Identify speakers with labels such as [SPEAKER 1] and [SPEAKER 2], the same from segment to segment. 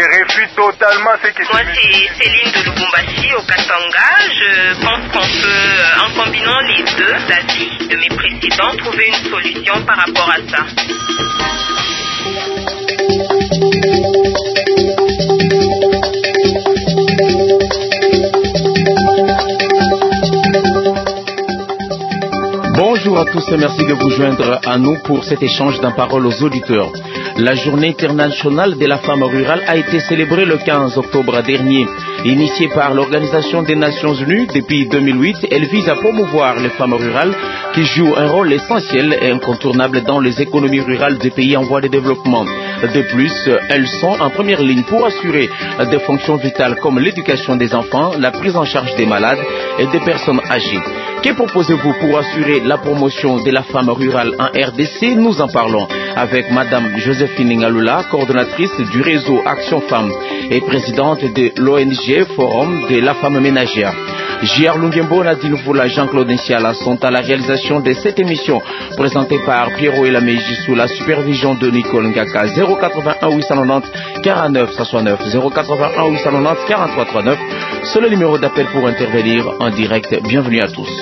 [SPEAKER 1] réfute totalement ce que tu dis.
[SPEAKER 2] Moi, c'est Céline de Lubumbashi, au Katanga. Je pense qu'on peut, en combinant les deux avis de mes précédents, trouver une solution par rapport à ça.
[SPEAKER 3] Bonjour à tous et merci de vous joindre à nous pour cet échange d'un parole aux auditeurs. La journée internationale de la femme rurale a été célébrée le 15 octobre dernier. Initiée par l'Organisation des Nations Unies depuis 2008, elle vise à promouvoir les femmes rurales qui jouent un rôle essentiel et incontournable dans les économies rurales des pays en voie de développement. De plus, elles sont en première ligne pour assurer des fonctions vitales comme l'éducation des enfants, la prise en charge des malades et des personnes âgées. Que proposez-vous pour assurer la promotion de la femme rurale en RDC? Nous en parlons avec Madame Joséphine Ngalula, coordonnatrice du réseau Action Femmes et présidente de l'ONG Forum de la femme ménagère. J.R. Lungembo, Nadine Foula, Jean-Claude Nsiala sont à la réalisation de cette émission présentée par Pierrot Elameji sous la supervision de Nicole Ngaka. 081 890 49 69 081 890 43 39. C'est le numéro d'appel pour intervenir en direct. Bienvenue à tous.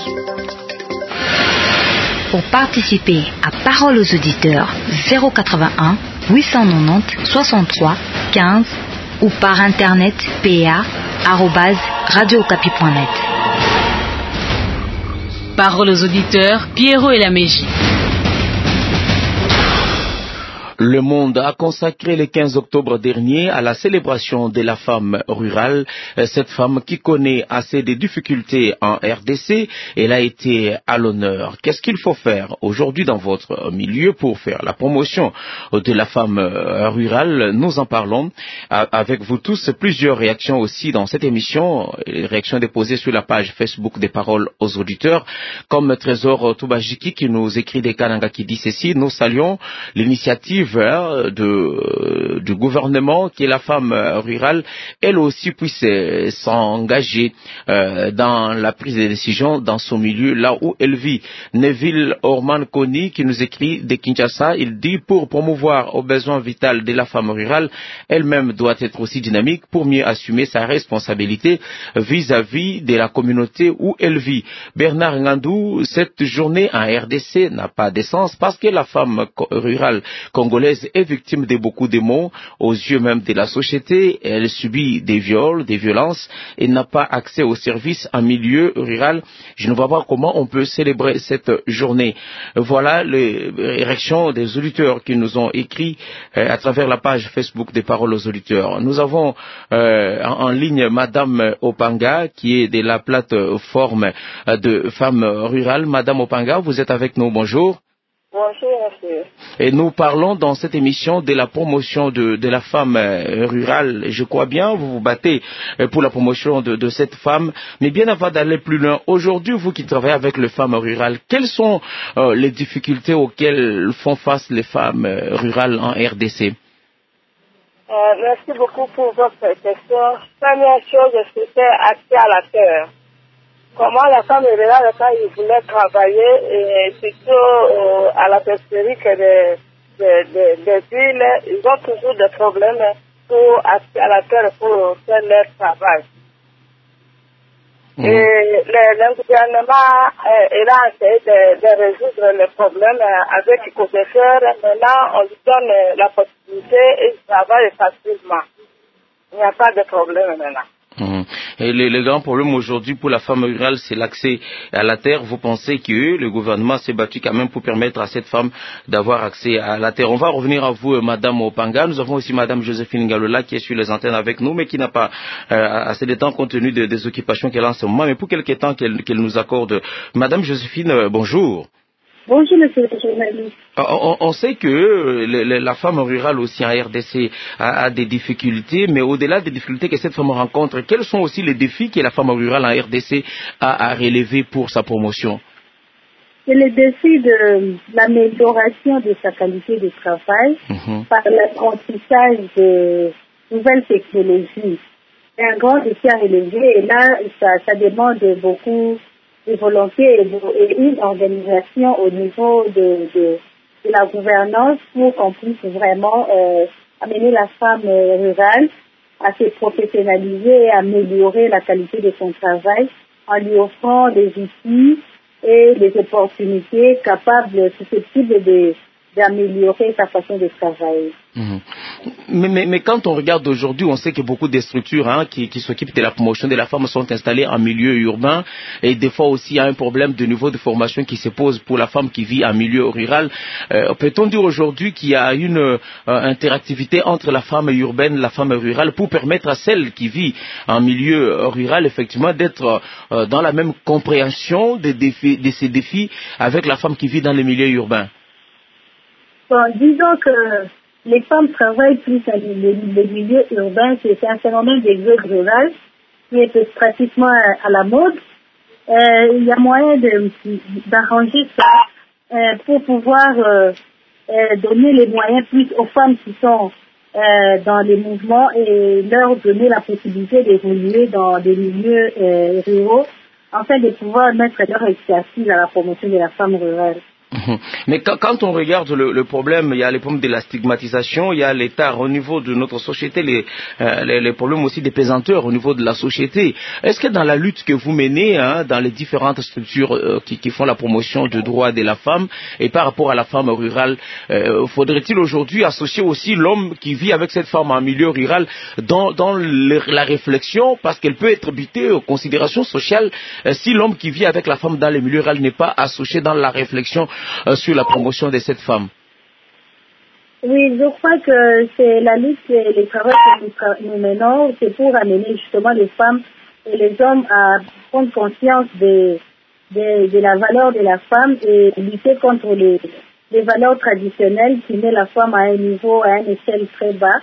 [SPEAKER 4] Pour participer à Parole aux auditeurs, 081 890 63 15 ou par internet pa@radiocapi.net.
[SPEAKER 5] Parole aux auditeurs, Pierrot Elameji.
[SPEAKER 3] Le monde a consacré le 15 octobre dernier à la célébration de la femme rurale. Cette femme qui connaît assez de difficultés en RDC, elle a été à l'honneur. Qu'est-ce qu'il faut faire aujourd'hui dans votre milieu pour faire la promotion de la femme rurale? Nous en parlons avec vous tous. Plusieurs réactions aussi dans cette émission, réactions déposées sur la page Facebook des Paroles aux auditeurs, comme Trésor Toubajiki qui nous écrit des Kananga qui dit ceci: nous saluons l'initiative du gouvernement qui est la femme rurale, elle aussi puisse s'engager dans la prise de décision dans son milieu, là où elle vit. Neville Orman Koni qui nous écrit de Kinshasa, il dit: pour promouvoir aux besoins vitaux de la femme rurale, elle-même doit être aussi dynamique pour mieux assumer sa responsabilité vis-à-vis de la communauté où elle vit. Bernard Ngandou, cette journée en RDC n'a pas de sens parce que la femme rurale congolaise est victime de beaucoup de maux aux yeux même de la société. Elle subit des viols, des violences et n'a pas accès aux services en milieu rural. Je ne vois pas comment on peut célébrer cette journée. Voilà les réactions des auditeurs qui nous ont écrit à travers la page Facebook des Paroles aux auditeurs. Nous avons en ligne Madame Opanga qui est de la plateforme de femmes rurales. Madame Opanga, vous êtes avec nous. Bonjour.
[SPEAKER 6] Bonjour, monsieur.
[SPEAKER 3] Et nous parlons dans cette émission de la promotion de la femme rurale. Je crois bien, vous vous battez pour la promotion de cette femme. Mais bien avant d'aller plus loin, aujourd'hui, vous qui travaillez avec les femmes rurales, quelles sont les difficultés auxquelles font face les femmes rurales en RDC?
[SPEAKER 6] Merci beaucoup pour votre question. Première chose, c'était accès à la terre. Comment la femme rurale, quand ils voulaient travailler, et surtout à la périphérique des villes, ils ont toujours des problèmes pour accéder à la terre pour faire leur travail. Et le gouvernement a essayé de résoudre le problème avec les professeurs. Maintenant, on lui donne la possibilité et il travaille facilement. Il n'y a pas de problème maintenant.
[SPEAKER 3] Et le grand problème aujourd'hui pour la femme rurale, c'est l'accès à la terre. Vous pensez que le gouvernement s'est battu quand même pour permettre à cette femme d'avoir accès à la terre? On va revenir à vous, Madame Opanga. Nous avons aussi Madame Joséphine Ngalula qui est sur les antennes avec nous, mais qui n'a pas assez de temps compte tenu des occupations qu'elle a en ce moment. Mais pour quelques temps qu'elle nous accorde. Madame Joséphine, bonjour.
[SPEAKER 6] Bonjour, monsieur le journaliste.
[SPEAKER 3] On sait que la femme rurale aussi en RDC a des difficultés, mais au-delà des difficultés que cette femme rencontre, quels sont aussi les défis que la femme rurale en RDC a à relever pour sa promotion?
[SPEAKER 6] C'est le défi de l'amélioration de sa qualité de travail par l'apprentissage de nouvelles technologies. C'est un grand défi à relever et là, ça demande beaucoup de volonté et une organisation au niveau de la gouvernance pour qu'on puisse vraiment amener la femme rurale à se professionnaliser et à améliorer la qualité de son travail en lui offrant des outils et des opportunités capables, susceptibles d'améliorer sa façon de travailler.
[SPEAKER 3] Mais quand on regarde aujourd'hui, on sait que beaucoup de structures qui s'occupent de la promotion de la femme sont installées en milieu urbain, et des fois aussi il y a un problème de niveau de formation qui se pose pour la femme qui vit en milieu rural. Peut-on dire aujourd'hui qu'il y a une interactivité entre la femme urbaine et la femme rurale pour permettre à celle qui vit en milieu rural effectivement d'être dans la même compréhension de ces défis avec la femme qui vit dans les milieux urbains?
[SPEAKER 6] Bon, disons que les femmes travaillent plus dans les milieux urbains, c'est un phénomène d'exode rural qui est pratiquement à la mode. Il y a moyen d'arranger ça pour pouvoir donner les moyens plus aux femmes qui sont dans les mouvements et leur donner la possibilité d'évoluer dans des milieux ruraux afin de pouvoir mettre leur exercice à la promotion de la femme rurale.
[SPEAKER 3] Mais quand on regarde le problème, il y a les problèmes de la stigmatisation, il y a l'état au niveau de notre société, les problèmes aussi des pesanteurs au niveau de la société. Est-ce que dans la lutte que vous menez, dans les différentes structures qui font la promotion du droit de la femme et par rapport à la femme rurale, faudrait-il aujourd'hui associer aussi l'homme qui vit avec cette femme en milieu rural dans la réflexion, parce qu'elle peut être butée aux considérations sociales si l'homme qui vit avec la femme dans les milieux ruraux n'est pas associé dans la réflexion sur la promotion de cette femme?
[SPEAKER 6] Oui, je crois que c'est la lutte et le travail que nous menons, c'est pour amener justement les femmes et les hommes à prendre conscience de la valeur de la femme et lutter contre les valeurs traditionnelles qui mettent la femme à un niveau, à une échelle très basse.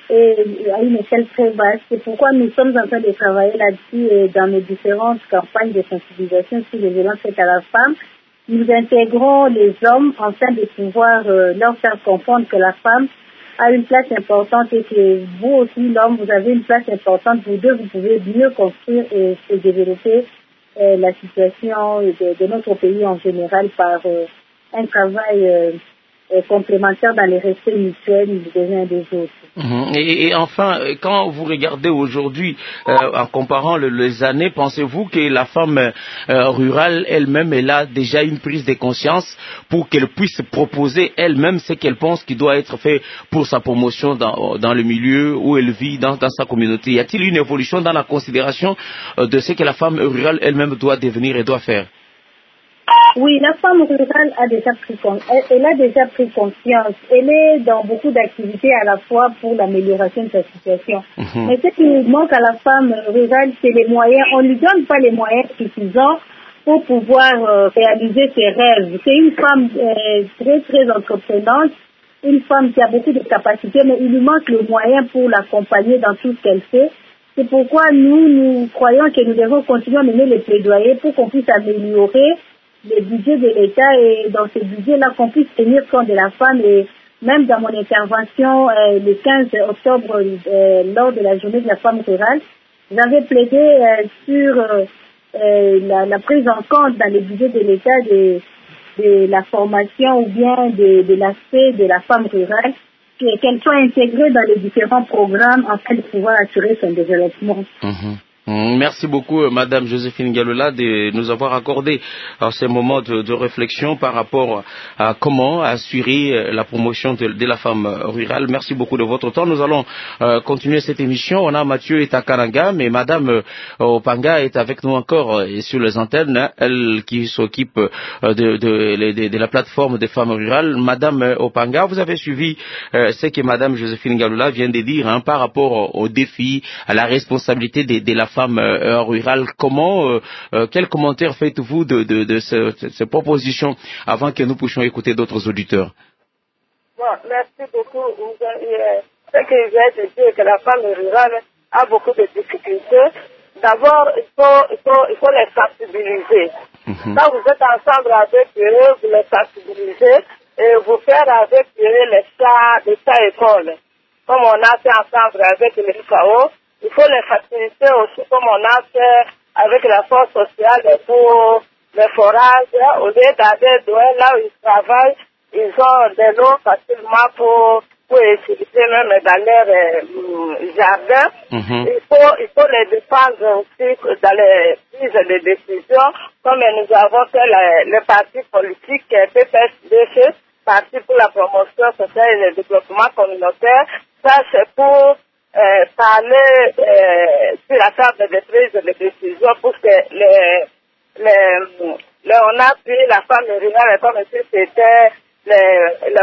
[SPEAKER 6] C'est pourquoi nous sommes en train de travailler là-dessus et dans nos différentes campagnes de sensibilisation sur les violences faites à la femme. Nous intégrons les hommes afin de pouvoir leur faire comprendre que la femme a une place importante et que vous aussi, l'homme, vous avez une place importante. Vous deux, vous pouvez mieux construire et développer la situation de notre pays en général par un travail complémentaire dans les respects mutuels des uns et des autres.
[SPEAKER 3] Et enfin, quand vous regardez aujourd'hui, en comparant les années, pensez-vous que la femme rurale elle-même, elle a déjà une prise de conscience pour qu'elle puisse proposer elle-même ce qu'elle pense qui doit être fait pour sa promotion dans le milieu où elle vit, dans sa communauté? Y a-t-il une évolution dans la considération de ce que la femme rurale elle-même doit devenir et doit faire?
[SPEAKER 6] Oui, la femme rurale a déjà pris conscience. Elle est dans beaucoup d'activités à la fois pour l'amélioration de sa situation. Mais ce qui nous manque à la femme rurale, c'est les moyens. On ne lui donne pas les moyens suffisants pour pouvoir réaliser ses rêves. C'est une femme très, très entreprenante, une femme qui a beaucoup de capacités, mais il lui manque le moyen pour l'accompagner dans tout ce qu'elle fait. C'est pourquoi nous croyons que nous devons continuer à mener les plaidoyers pour qu'on puisse améliorer les budgets de l'État et dans ces budgets-là qu'on puisse tenir compte de la femme. Et même dans mon intervention le 15 octobre lors de la journée de la femme rurale, j'avais plaidé sur la prise en compte dans les budgets de l'État de la formation ou bien de l'aspect de la femme rurale, qu'elle soit intégrée dans les différents programmes afin de pouvoir assurer son développement.
[SPEAKER 3] Merci beaucoup, Madame Joséphine Ngalola, de nous avoir accordé ces moments de réflexion par rapport à comment assurer la promotion de la femme rurale. Merci beaucoup de votre temps. Nous allons continuer cette émission. On a Mathieu et Takaranga, mais Madame Opanga est avec nous encore sur les antennes, elle qui s'occupe de la plateforme des femmes rurales. Madame Opanga, vous avez suivi ce que Madame Joséphine Ngalola vient de dire par rapport aux défis, à la responsabilité de la femme rurale. Quel commentaire faites-vous de ces propositions avant que nous puissions écouter d'autres auditeurs?
[SPEAKER 6] Bon, merci beaucoup. Ce que je viens de dire, que la femme rurale a beaucoup de difficultés. D'abord, il faut les sensibiliser. Quand vous êtes ensemble avec eux, vous les sensibilisez et vous faites avec eux les chats écoles. Comme on a fait ensemble avec les FAO, il faut les faciliter aussi comme on a fait avec la force sociale pour les forages. Au lieu d'aller là où ils travaillent, ils ont de l'eau facilement pour utiliser même dans jardin. Il faut les défendre aussi dans les prises de décision, comme nous avons fait le parti politique PPSDC, Parti pour la promotion sociale et le développement communautaire. Ça, c'est pour parler sur la table de prise de décision pour que on a pris la femme rurale comme si c'était la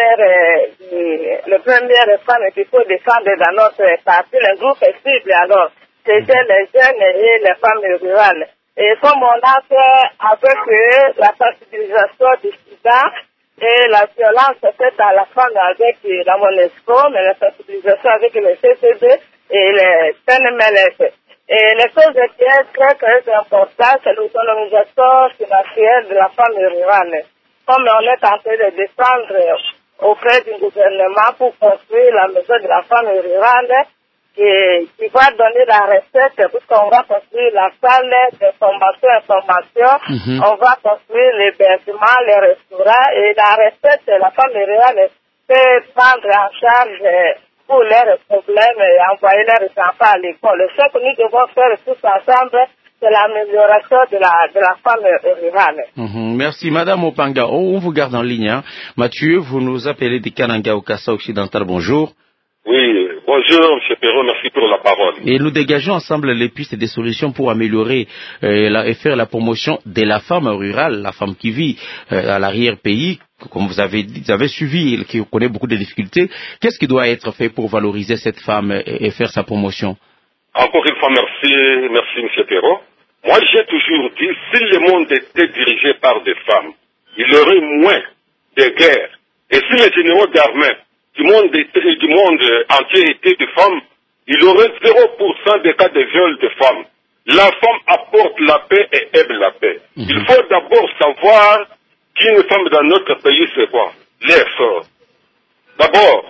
[SPEAKER 6] première femme qu'il faut défendre dans notre parti, le groupe cible alors, c'était les jeunes et les femmes rurales. Et comme on a fait avec la sensibilisation du sida et la violence faite à la femme avec la MONUSCO, mais la sensibilisation avec le CCB et le CNMLF. Et les choses qui est très très importantes, c'est l'autonomisation financière de la femme rurale. Comme on est en train de défendre auprès du gouvernement pour construire la maison de la femme rurale, qui va donner la recette, puisqu'on va construire la salle de formation, on va construire l'hébergement, les restaurants, et la recette, la femme rurale peut prendre en charge pour leurs problèmes et envoyer leurs enfants à l'école. Ce que nous devons faire tous ensemble, c'est l'amélioration de la femme rurale.
[SPEAKER 3] Merci, Madame Opanga. On vous garde en ligne. Hein. Mathieu, vous nous appelez de Kananga au Kassa occidental. Bonjour.
[SPEAKER 7] Oui, bonjour, M. Perrault, merci pour la parole.
[SPEAKER 3] Et nous dégageons ensemble les pistes et des solutions pour améliorer et faire la promotion de la femme rurale, la femme qui vit à l'arrière-pays, comme vous avez dit, vous avez suivi et qui connaît beaucoup de difficultés. Qu'est-ce qui doit être fait pour valoriser cette femme et faire sa promotion?
[SPEAKER 7] Encore une fois, merci M. Perrault. Moi, j'ai toujours dit, si le monde était dirigé par des femmes, il y aurait moins de guerres. Et si les généraux d'armée du monde entier étaient des femmes, il y aurait 0% des cas de viol de femmes. La femme apporte la paix et aime la paix. Il faut d'abord savoir qu'une femme dans notre pays, c'est quoi? L'effort. D'abord,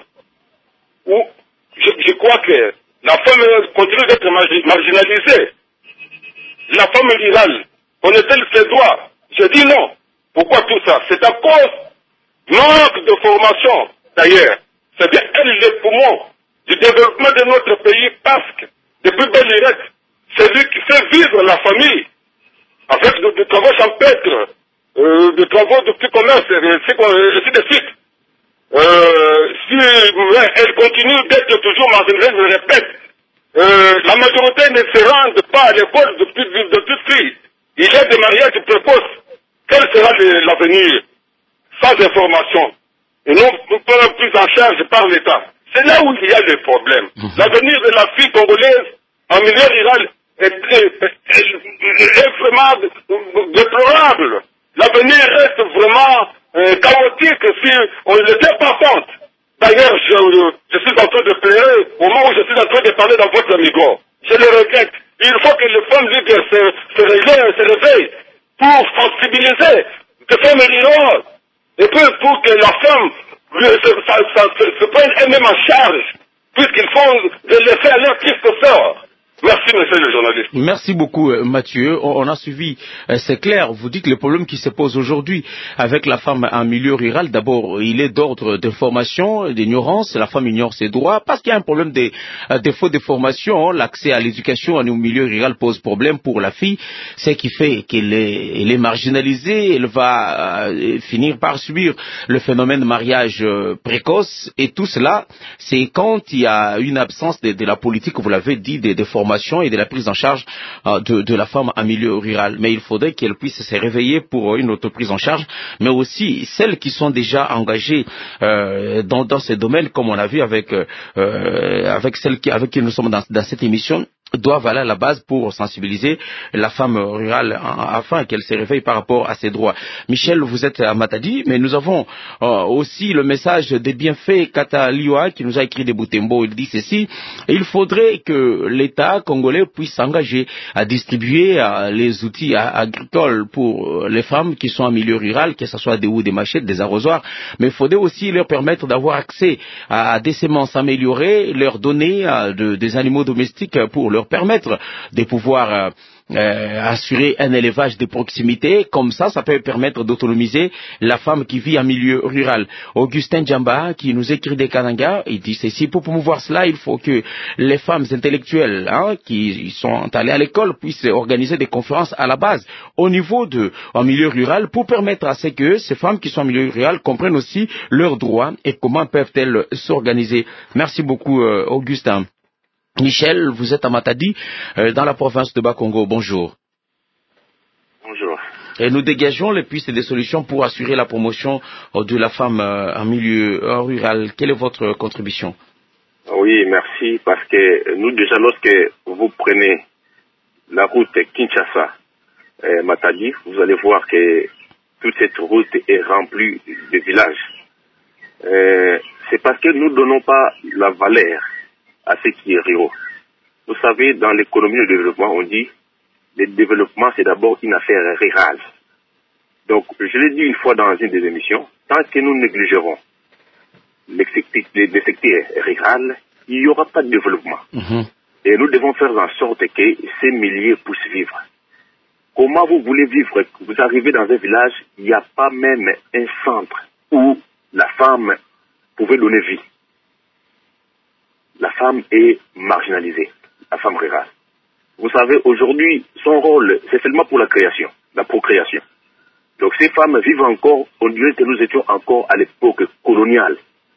[SPEAKER 7] je crois que la femme continue d'être marginalisée. La femme rurale, connaît-elle ses droits? Je dis non. Pourquoi tout ça? C'est à cause manque de formation. D'ailleurs, c'est bien elle le poumon du développement de notre pays parce que, depuis belle lurette, c'est lui qui fait vivre la famille avec des travaux champêtres, des travaux de petits commerces, et ainsi de suite. Si elle continue d'être toujours marginalisée, je répète, la majorité ne se rend pas à l'école de toute fille. Il y a des mariages précoces. Quel sera l'avenir sans information? Et non plus en charge par l'État. C'est là où il y a le problème. L'avenir de la fille congolaise en milieu rural est vraiment déplorable. L'avenir reste vraiment chaotique si on ne le tient pas compte. D'ailleurs, je suis en train de pleurer au moment où je suis en train de parler dans votre micro. Je le regrette. Il faut que les femmes libres se réveillent pour sensibiliser les femmes rurales. Et puis pour que la femme se prenne elle-même en charge, puisqu'ils font de l'effet à leur triste sort. Merci, monsieur le journaliste.
[SPEAKER 3] Merci beaucoup, Mathieu. On a suivi, c'est clair, vous dites le problème qui se pose aujourd'hui avec la femme en milieu rural. D'abord, il est d'ordre de formation, d'ignorance. La femme ignore ses droits parce qu'il y a un problème de défaut de formation. L'accès à l'éducation en milieu rural pose problème pour la fille, ce qui fait qu'elle est marginalisée. Elle va finir par subir le phénomène de mariage précoce. Et tout cela, c'est quand il y a une absence de la politique, vous l'avez dit, de formation et de la prise en charge de la femme en milieu rural. Mais il faudrait qu'elle puisse se réveiller pour une autre prise en charge, mais aussi celles qui sont déjà engagées dans ces domaines, comme on a vu avec celles avec qui nous sommes dans cette émission, doivent aller à la base pour sensibiliser la femme rurale afin qu'elle se réveille par rapport à ses droits. Michel, vous êtes à Matadi, mais nous avons aussi le message des bienfaits Kata Liwa qui nous a écrit de Butembo. Il dit ceci: il faudrait que l'État congolais puisse s'engager à distribuer les outils agricoles pour les femmes qui sont en milieu rural, que ce soit des houes, des machettes, des arrosoirs, mais il faudrait aussi leur permettre d'avoir accès à des semences améliorées, leur donner des animaux domestiques pour leur permettre de pouvoir assurer un élevage de proximité. Comme ça peut permettre d'autonomiser la femme qui vit en milieu rural. Augustin Djamba, qui nous écrit des Kananga, il dit ceci: pour promouvoir cela, il faut que les femmes intellectuelles qui sont allées à l'école puissent organiser des conférences à la base au niveau en milieu rural pour permettre à ce que ces femmes qui sont en milieu rural comprennent aussi leurs droits et comment peuvent-elles s'organiser. Merci beaucoup Augustin. Michel, vous êtes à Matadi, dans la province de Bas-Congo. Bonjour.
[SPEAKER 8] Bonjour.
[SPEAKER 3] Et nous dégageons les pistes et des solutions pour assurer la promotion de la femme en milieu rural. Quelle est votre contribution?
[SPEAKER 8] Oui, merci, parce que nous déjà, lorsque vous prenez la route Kinshasa-Matadi, vous allez voir que toute cette route est remplie de villages. C'est parce que nous ne donnons pas la valeur à ce qui est rural. Vous savez, dans l'économie du développement, on dit le développement, c'est d'abord une affaire rurale. Donc, je l'ai dit une fois dans une des émissions, tant que nous négligerons les secteurs rural, il n'y aura pas de développement. Et nous devons faire en sorte que ces milliers puissent vivre. Comment vous voulez vivre? Vous arrivez dans un village, il n'y a pas même un centre où la femme pouvait donner vie. La femme est marginalisée, la femme rurale. Vous savez, aujourd'hui, son rôle, c'est seulement pour la création, la procréation. Donc ces femmes vivent encore, on dirait que nous étions encore à l'époque coloniale.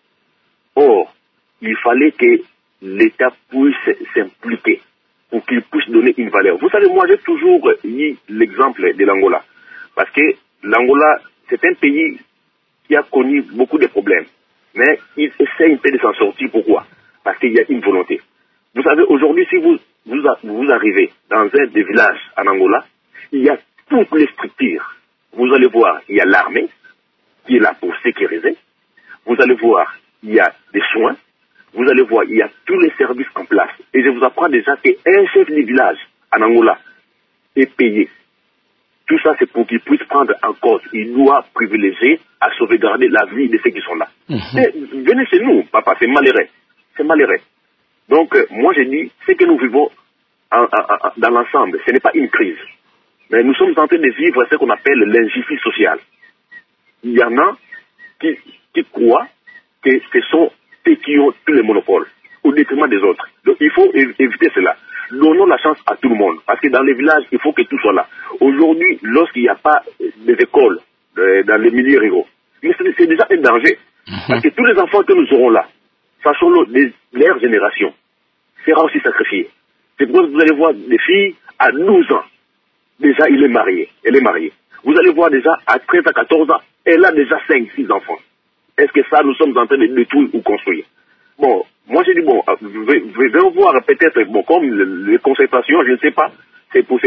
[SPEAKER 8] Or, il fallait que l'État puisse s'impliquer pour qu'il puisse donner une valeur. Vous savez, moi j'ai toujours mis l'exemple de l'Angola. Parce que l'Angola, c'est un pays qui a connu beaucoup de problèmes. Mais il essaie un peu de s'en sortir. Pourquoi? Parce qu'il y a une volonté. Vous savez, aujourd'hui, si vous arrivez dans un des villages en Angola, il y a toutes les structures. Vous allez voir, il y a l'armée qui est là pour sécuriser. Vous allez voir, il y a des soins. Vous allez voir, il y a tous les services en place. Et je vous apprends déjà qu'un chef du village en Angola est payé. Tout ça, c'est pour qu'il puisse prendre en compte. Il doit privilégier à sauvegarder la vie de ceux qui sont là. Venez chez nous, papa, c'est malheureux. C'est malheureux. Donc, moi, je dis, ce que nous vivons dans l'ensemble, ce n'est pas une crise. Mais nous sommes en train de vivre ce qu'on appelle l'injustice sociale. Il y en a qui croient que ce sont ceux qui ont tous les monopoles, au détriment des autres. Donc, il faut éviter cela. Donnons la chance à tout le monde. Parce que dans les villages, il faut que tout soit là. Aujourd'hui, lorsqu'il n'y a pas des écoles dans les milieux ruraux, c'est déjà un danger. Parce que tous les enfants que nous aurons là, sachons-le, leur génération sera aussi sacrifiée. C'est pour ça que vous allez voir des filles à 12 ans. Déjà, elle est mariée. Vous allez voir déjà à 13 à 14 ans, elle a déjà 5-6 enfants. Est-ce que ça, nous sommes en train de détruire ou construire? Bon, moi j'ai dit, bon, venons voir peut-être, bon, comme les concertations, je ne sais pas, c'est pour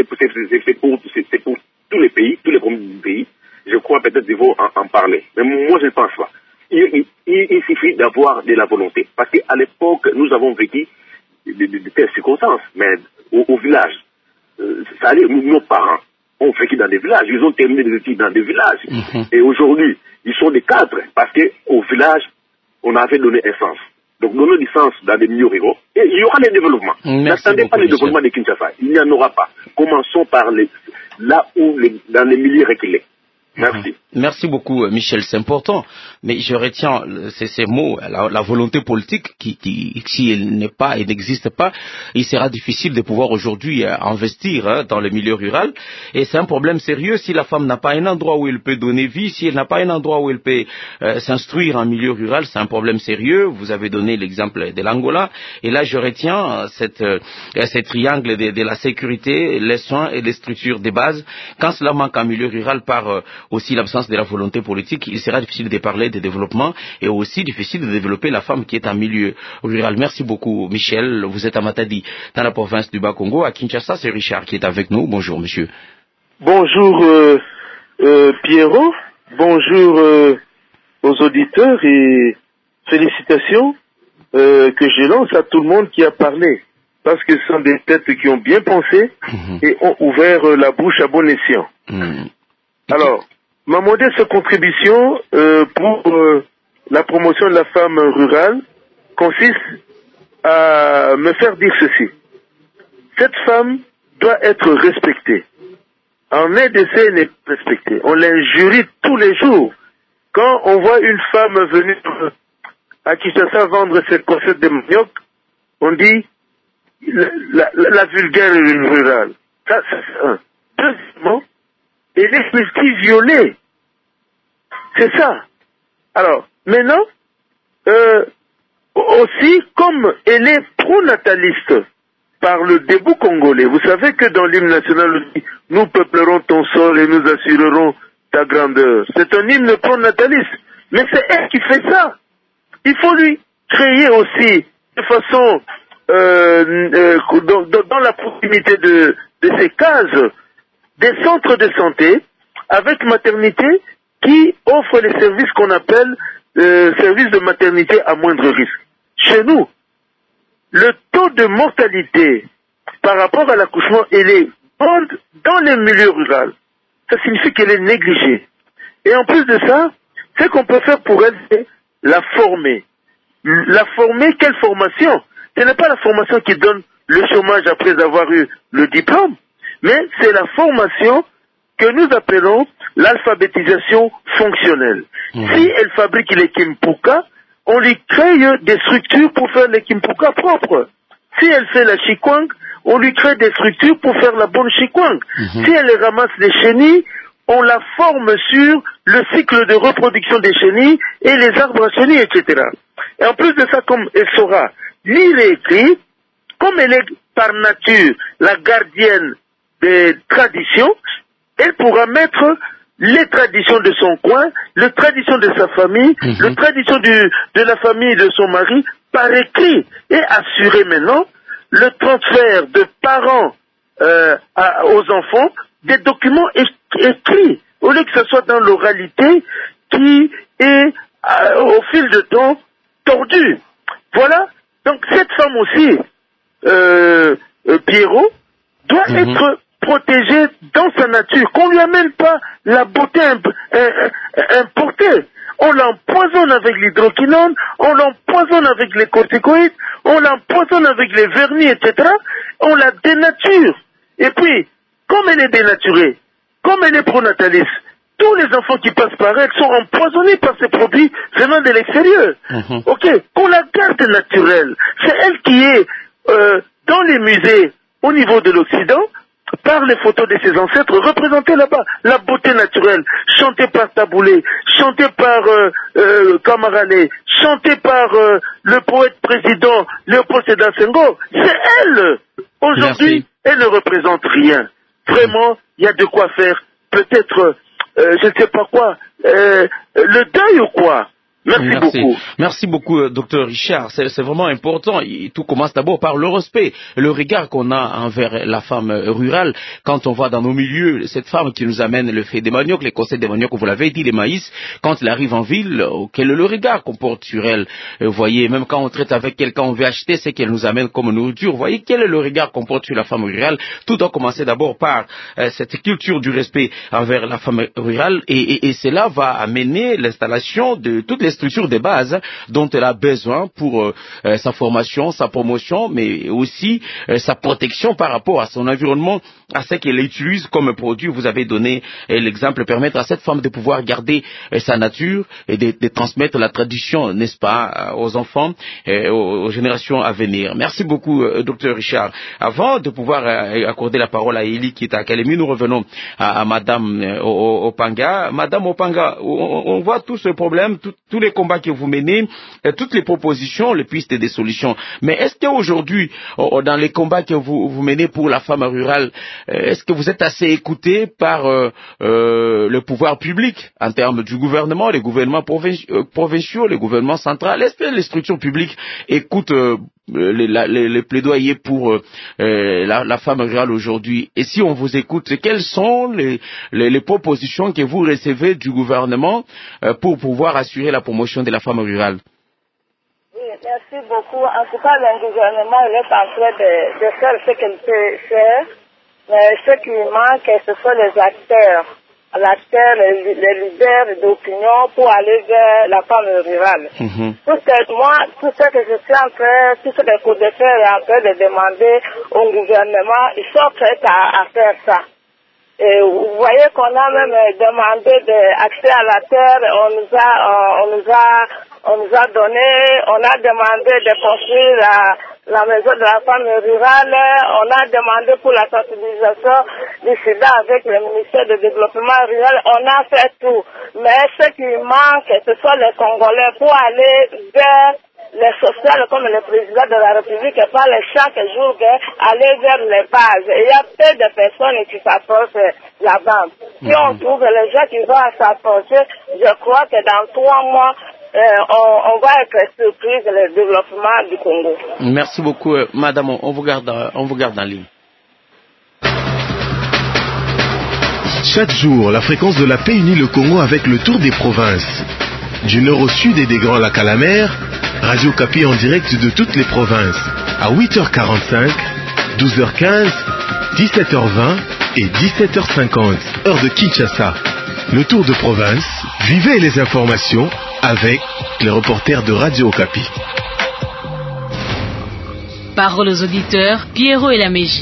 [SPEAKER 8] tous les pays, tous les pays, je crois peut-être qu'il faut en parler. Mais moi, je ne pense pas. Il suffit d'avoir de la volonté. Parce qu'à l'époque, nous avons vécu de telles circonstances. Mais au village, ça allait, nos parents ont vécu dans des villages. Ils ont terminé des études dans des villages. Et aujourd'hui, ils sont des cadres. Parce qu'au village, on avait donné un sens. Donc, donnons du sens dans des milieux ruraux. Et il y aura les développements. N'attendez pas le développement de Kinshasa. Il n'y en aura pas. Commençons par là où, dans les milieux reculés. Merci.
[SPEAKER 3] Merci beaucoup, Michel. C'est important. Mais je retiens ces mots, la volonté politique qui si elle n'est pas et n'existe pas, il sera difficile de pouvoir aujourd'hui investir dans le milieu rural. Et c'est un problème sérieux si la femme n'a pas un endroit où elle peut donner vie, si elle n'a pas un endroit où elle peut s'instruire en milieu rural, c'est un problème sérieux. Vous avez donné l'exemple de l'Angola. Et là, je retiens ce triangle de la sécurité, les soins et les structures de base. Quand cela manque en milieu rural par aussi l'absence de la volonté politique, il sera difficile de parler de développement et aussi difficile de développer la femme qui est en milieu rural. Merci beaucoup, Michel. Vous êtes à Matadi, dans la province du Bas-Congo. À Kinshasa, c'est Richard qui est avec nous. Bonjour, monsieur.
[SPEAKER 9] Bonjour, Pierrot. Bonjour aux auditeurs et félicitations que je lance à tout le monde qui a parlé. Parce que ce sont des têtes qui ont bien pensé et ont ouvert la bouche à bon escient. Alors, ma modeste contribution pour la promotion de la femme rurale consiste à me faire dire ceci. Cette femme doit être respectée. En RDC, elle n'est pas respectée. On l'injurie tous les jours. Quand on voit une femme venir à Kinshasa vendre ses cossette de manioc, on dit la vulgaire rurale. Ça, c'est un. Deuxièmement, elle est multi-violée. C'est ça. Alors, maintenant, aussi, comme elle est pro-nataliste par le debout congolais, vous savez que dans l'hymne national, on dit « Nous peuplerons ton sol et nous assurerons ta grandeur ». C'est un hymne pro-nataliste. Mais c'est elle qui fait ça. Il faut lui créer aussi, de façon, dans la proximité de ces cases, des centres de santé avec maternité qui offrent les services qu'on appelle services de maternité à moindre risque. Chez nous, le taux de mortalité par rapport à l'accouchement, il est bon dans les milieux ruraux. Ça signifie qu'elle est négligée. Et en plus de ça, ce qu'on peut faire pour elle, c'est la former. La former, quelle formation? Ce n'est pas la formation qui donne le chômage après avoir eu le diplôme, mais c'est la formation que nous appelons l'alphabétisation fonctionnelle. Si elle fabrique les kimpuka, on lui crée des structures pour faire les kimpuka propres. Si elle fait la chikwang, on lui crée des structures pour faire la bonne chikwang. Si elle ramasse les chenilles, on la forme sur le cycle de reproduction des chenilles et les arbres à chenilles, etc. Et en plus de ça, comme elle saura lire et écrire, comme elle est par nature la gardienne des traditions, elle pourra mettre les traditions de son coin, les traditions de sa famille, les traditions de la famille de son mari par écrit et assurer maintenant le transfert de parents aux enfants des documents écrits, au lieu que ce soit dans l'oralité qui est au fil de temps tordue. Voilà. Donc cette femme aussi, Pierrot, doit être protégée dans sa nature, qu'on lui amène pas la beauté importée. On l'empoisonne avec l'hydroquinone, on l'empoisonne avec les corticoïdes, on l'empoisonne avec les vernis, etc. On la dénature. Et puis, comme elle est dénaturée, comme elle est pronataliste, tous les enfants qui passent par elle sont empoisonnés par ces produits venant de l'extérieur. Ok, qu'on la garde naturelle. C'est elle qui est dans les musées au niveau de l'Occident, par les photos de ses ancêtres représentées là-bas, la beauté naturelle, chantée par Taboulé, chantée par Kamaralé, chantée par le poète président Léopold Sédar Senghor. C'est elle. Aujourd'hui, elle ne représente rien. Vraiment, il y a de quoi faire. Peut-être, je ne sais pas quoi, le deuil ou quoi. Merci beaucoup.
[SPEAKER 3] Merci beaucoup, docteur Richard. C'est vraiment important. Tout commence d'abord par le respect, le regard qu'on a envers la femme rurale. Quand on voit dans nos milieux cette femme qui nous amène le fait des maniocs, les conseils des maniocs, vous l'avez dit, les maïs, quand elle arrive en ville, quel est le regard qu'on porte sur elle? Vous voyez, même quand on traite avec quelqu'un, on veut acheter ce qu'elle nous amène comme nourriture. Vous voyez, quel est le regard qu'on porte sur la femme rurale? Tout doit commencer d'abord par cette culture du respect envers la femme rurale, et cela va amener l'installation de toutes les structures de base dont elle a besoin pour sa formation, sa promotion, mais aussi sa protection par rapport à son environnement, à ce qu'elle utilise comme produit. Vous avez donné l'exemple, permettre à cette femme de pouvoir garder sa nature et de transmettre la tradition, n'est-ce pas, aux enfants, aux générations à venir. Merci beaucoup, docteur Richard. Avant de pouvoir accorder la parole à Eli qui est à Kalemi, nous revenons à Madame Opanga. Madame Opanga, on voit tout ce problème, tous les combats que vous menez, toutes les propositions, les pistes et des solutions. Mais est-ce qu'aujourd'hui, dans les combats que vous menez pour la femme rurale, est-ce que vous êtes assez écouté par le pouvoir public en termes du gouvernement, les gouvernements provinciaux, les gouvernements centraux? Est-ce que les structures publiques écoutent les plaidoyers pour la femme rurale aujourd'hui? Et si on vous écoute, quelles sont les propositions que vous recevez du gouvernement pour pouvoir assurer la promotion de la femme rurale?
[SPEAKER 6] Oui, merci beaucoup. En tout cas, le gouvernement il est en train de faire ce qu'il peut faire. Mais ce qui manque, ce sont les acteurs. à la terre les leaders d'opinion pour aller vers la femme rurale. Tout ce que je suis en train, tout ce que le CODEFER est en train de demander au gouvernement, ils sont prêts à faire ça. Et vous voyez qu'on a même demandé d'accès à la terre, on nous a donné, on a demandé de construire la maison de la femme rurale, on a demandé pour la sensibilisation du sida avec le ministère du développement rural, on a fait tout. Mais ce qui manque, ce sont les Congolais pour aller vers les sociales comme le président de la République parle chaque jour aller vers les bases. Et il y a peu de personnes qui s'approchent là-bas. Si on trouve les gens qui vont s'approcher, je crois que dans 3 mois, on va être surpris le développement du Congo.
[SPEAKER 3] Merci beaucoup, madame. On vous garde en ligne.
[SPEAKER 10] Chaque jour, la fréquence de la paix unit le Congo avec le tour des provinces. Du nord au sud et des Grands Lacs à la mer, Radio Okapi en direct de toutes les provinces. À 8h45, 12h15, 17h20 et 17h50, heure de Kinshasa. Le tour de province, vivez les informations avec les reporters de Radio Okapi.
[SPEAKER 5] Parole aux auditeurs, Pierrot et la Mégie.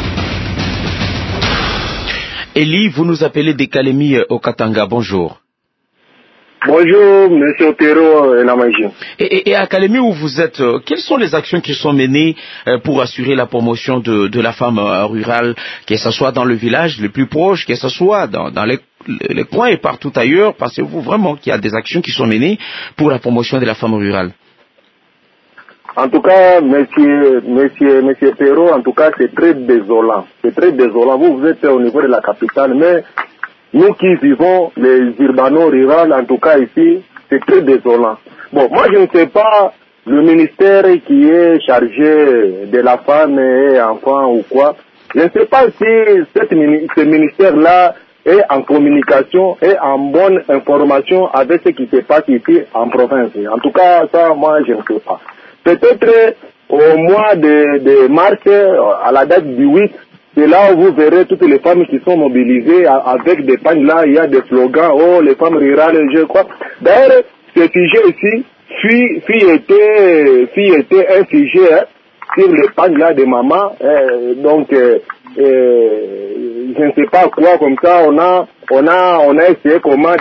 [SPEAKER 3] Elie, vous nous appelez des Kalemi au Katanga. Bonjour.
[SPEAKER 11] Bonjour, monsieur Pierrot et la Mégie.
[SPEAKER 3] Et à Kalemi où vous êtes, quelles sont les actions qui sont menées pour assurer la promotion de la femme rurale, que ce soit dans le village le plus proche, que ce soit dans les coins et partout ailleurs? Pensez-vous vraiment qu'il y a des actions qui sont menées pour la promotion de la femme rurale?
[SPEAKER 11] En tout cas, monsieur Pierrot, en tout cas, c'est très désolant. C'est très désolant. Vous êtes au niveau de la capitale, mais nous qui vivons les urbano-rurales, en tout cas ici, c'est très désolant. Bon, moi je ne sais pas le ministère qui est chargé de la femme et enfant ou quoi. Je ne sais pas si ce ministère-là est en communication et en bonne information avec ce qui se passe ici en province. En tout cas, ça, moi, je ne sais pas. Peut-être au mois de mars, à la date du 8, c'est là où vous verrez toutes les femmes qui sont mobilisées avec des pannes là, il y a des slogans, oh les femmes rurales, je crois. D'ailleurs, ce sujet ici, fille était un sujet sur les pannes là de maman, donc je ne sais pas quoi, comme ça on a essayé comment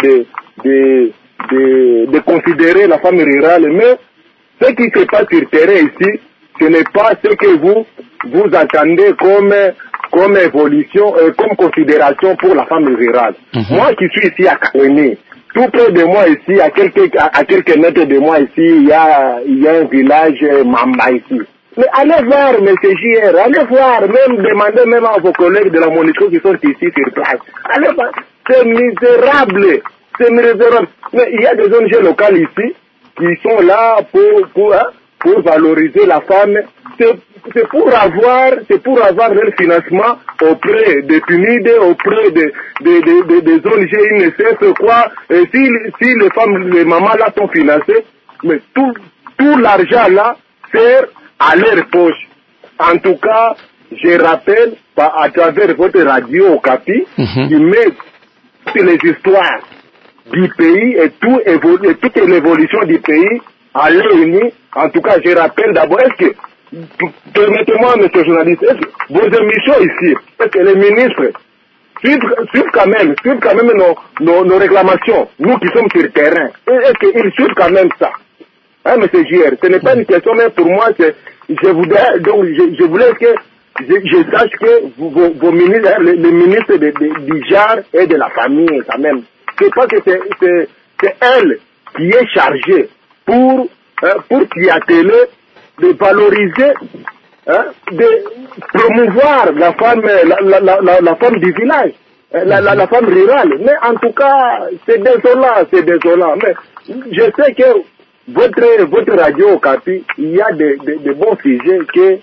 [SPEAKER 11] de considérer la femme rurale, mais ce qui se passe sur le terrain ici, ce n'est pas ce que vous attendez comme évolution, comme considération pour la femme rurale. Moi qui suis ici à Kalemi, tout près de moi ici, à quelques mètres de moi ici, il y a un village Mamba ici. Mais allez voir, M. JR, allez voir, même demandez même à vos collègues de la MONUSCO qui sont ici sur place. Allez voir, c'est misérable, c'est misérable. Mais il y a des ONG locales ici qui sont là pour valoriser la femme. C'est pour avoir leur financement auprès des PNUD, auprès des ONG UNICEF, quoi. Et si les femmes, les mamans là sont financées, mais tout l'argent là sert à leur poche. En tout cas, je rappelle à travers votre radio Okapi, qui met toutes les histoires du pays et toute l'évolution du pays à l'UNI. En tout cas, je rappelle d'abord, est-ce que permettez-moi, monsieur journaliste, vos émissions ici, est-ce que les ministres suivent quand même nos réclamations, nous qui sommes sur le terrain, est-ce qu'ils suivent quand même ça? Hein, monsieur JR, ce n'est pas une question, mais pour moi, je voulais que je sache que vos ministres, les ministres du genre et de la famille, quand même, c'est pas que c'est elle qui est chargée pour s'y atteler, de valoriser, de promouvoir la femme du village, la femme rurale. Mais en tout cas, c'est désolant. Mais je sais que votre radio Okapi, il y a des bons sujets que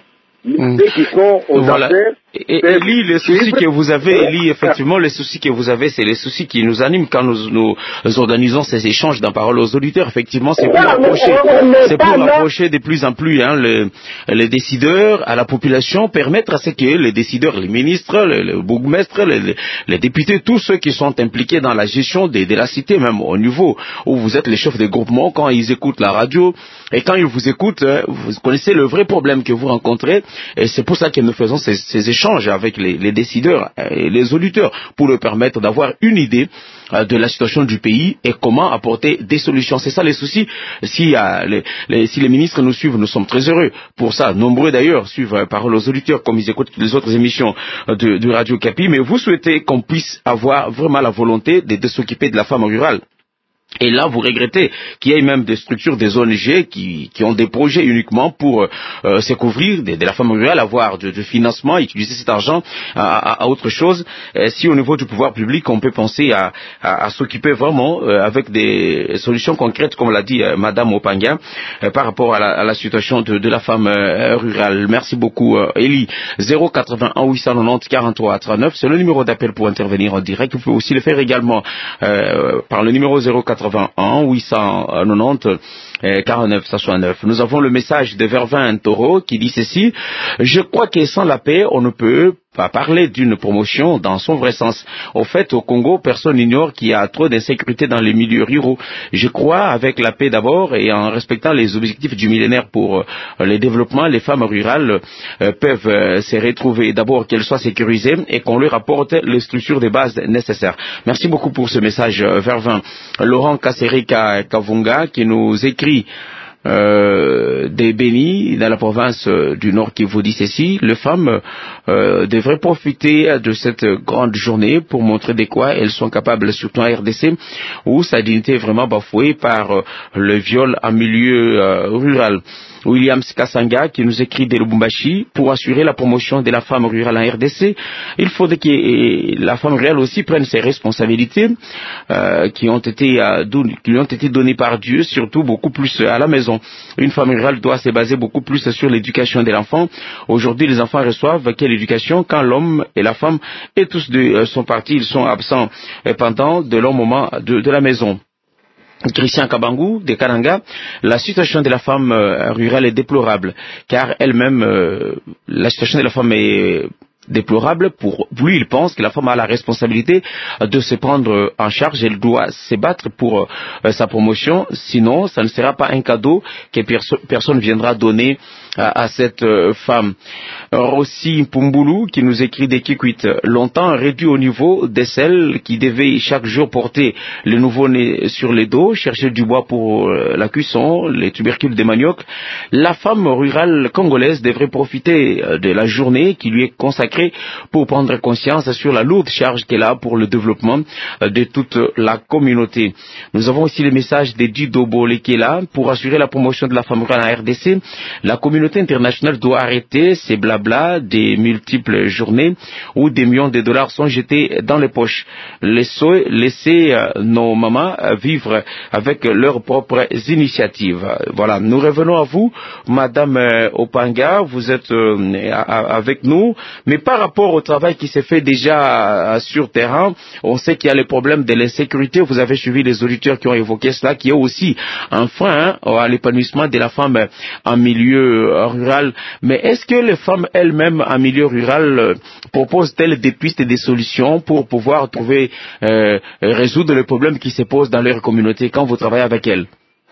[SPEAKER 11] ceux qui sont aux affaires.
[SPEAKER 3] Et Elie, les soucis que vous avez, Elie, effectivement, les soucis que vous avez, c'est les soucis qui nous animent quand nous organisons ces échanges dans Parole aux auditeurs. Effectivement, c'est pour rapprocher de plus en plus les décideurs à la population, permettre à ce que les décideurs, les ministres, les bourgmestres, les députés, tous ceux qui sont impliqués dans la gestion de la cité, même au niveau où vous êtes les chefs de groupement, quand ils écoutent la radio et quand ils vous écoutent, vous connaissez le vrai problème que vous rencontrez, et c'est pour ça que nous faisons ces échanges avec les décideurs et les auditeurs pour leur permettre d'avoir une idée de la situation du pays et comment apporter des solutions. C'est ça les soucis. Si les ministres nous suivent, nous sommes très heureux pour ça. Nombreux d'ailleurs suivent Parole aux auditeurs comme ils écoutent les autres émissions de Radio Capi, mais vous souhaitez qu'on puisse avoir vraiment la volonté de s'occuper de la femme rurale. Et là, vous regrettez qu'il y ait même des structures, des ONG qui ont des projets uniquement pour se couvrir de la femme rurale, avoir du financement, utiliser cet argent à autre chose. Si au niveau du pouvoir public, on peut penser à s'occuper vraiment avec des solutions concrètes, comme l'a dit Madame Opanga, par rapport à la situation de la femme rurale. Merci beaucoup, Elie. 081 890 43 39, c'est le numéro d'appel pour intervenir en direct. Vous pouvez aussi le faire également par le numéro 081 890 49 69. Nous avons le message de Vervin Taureau qui dit ceci: je crois que sans la paix, on ne peut pas parler d'une promotion dans son vrai sens. Au fait, au Congo, personne n'ignore qu'il y a trop d'insécurité dans les milieux ruraux. Je crois, avec la paix d'abord et en respectant les objectifs du millénaire pour le développement, les femmes rurales peuvent se retrouver d'abord qu'elles soient sécurisées et qu'on leur apporte les structures de base nécessaires. Merci beaucoup pour ce message, Vervin. Laurent Kasserika Kavunga qui nous écrit des Bénis dans la province du Nord qui vous dit ceci: les femmes devraient profiter de cette grande journée pour montrer de quoi elles sont capables, surtout en RDC où sa dignité est vraiment bafouée par le viol en milieu rural. Williams Kassanga qui nous écrit de Lubumbashi: pour assurer la promotion de la femme rurale en RDC, il faudrait que la femme rurale aussi prenne ses responsabilités qui lui ont été données par Dieu, surtout beaucoup plus à la maison. Une femme rurale doit se baser beaucoup plus sur l'éducation de l'enfant. Aujourd'hui, les enfants reçoivent quelle éducation quand l'homme et la femme et tous deux sont partis, ils sont absents pendant de longs moments de la maison. Christian Kabangou de Kananga: la situation de la femme rurale est déplorable, car elle-même, la situation de la femme est déplorable. Pour lui, il pense que la femme a la responsabilité de se prendre en charge, elle doit se battre pour sa promotion, sinon ça ne sera pas un cadeau que personne viendra donner à cette femme. Rossi Mpumbulu qui nous écrit des Kikwit: longtemps réduit au niveau de celles qui devaient chaque jour porter le nouveau-né sur les dos, chercher du bois pour la cuisson, les tubercules des maniocs. La femme rurale congolaise devrait profiter de la journée qui lui est consacrée pour prendre conscience sur la lourde charge qu'elle a pour le développement de toute la communauté. Nous avons aussi le message d'Edi Dobole qui est là: pour assurer la promotion de la femme rurale en RDC, la communauté internationale doit arrêter ces blabla des multiples journées où des millions de dollars sont jetés dans les poches. Laisser nos mamans vivre avec leurs propres initiatives. Voilà, nous revenons à vous, Madame Opanga, vous êtes avec nous, mais par rapport au travail qui s'est fait déjà sur terrain, on sait qu'il y a les problèmes de l'insécurité. Vous avez suivi les auditeurs qui ont évoqué cela, qui est aussi un frein à l'épanouissement de la femme en milieu rural. Mais est-ce que les femmes elles-mêmes en milieu rural proposent-elles des pistes et des solutions pour pouvoir trouver, résoudre les problèmes qui se posent dans leur communauté quand vous travaillez avec elles?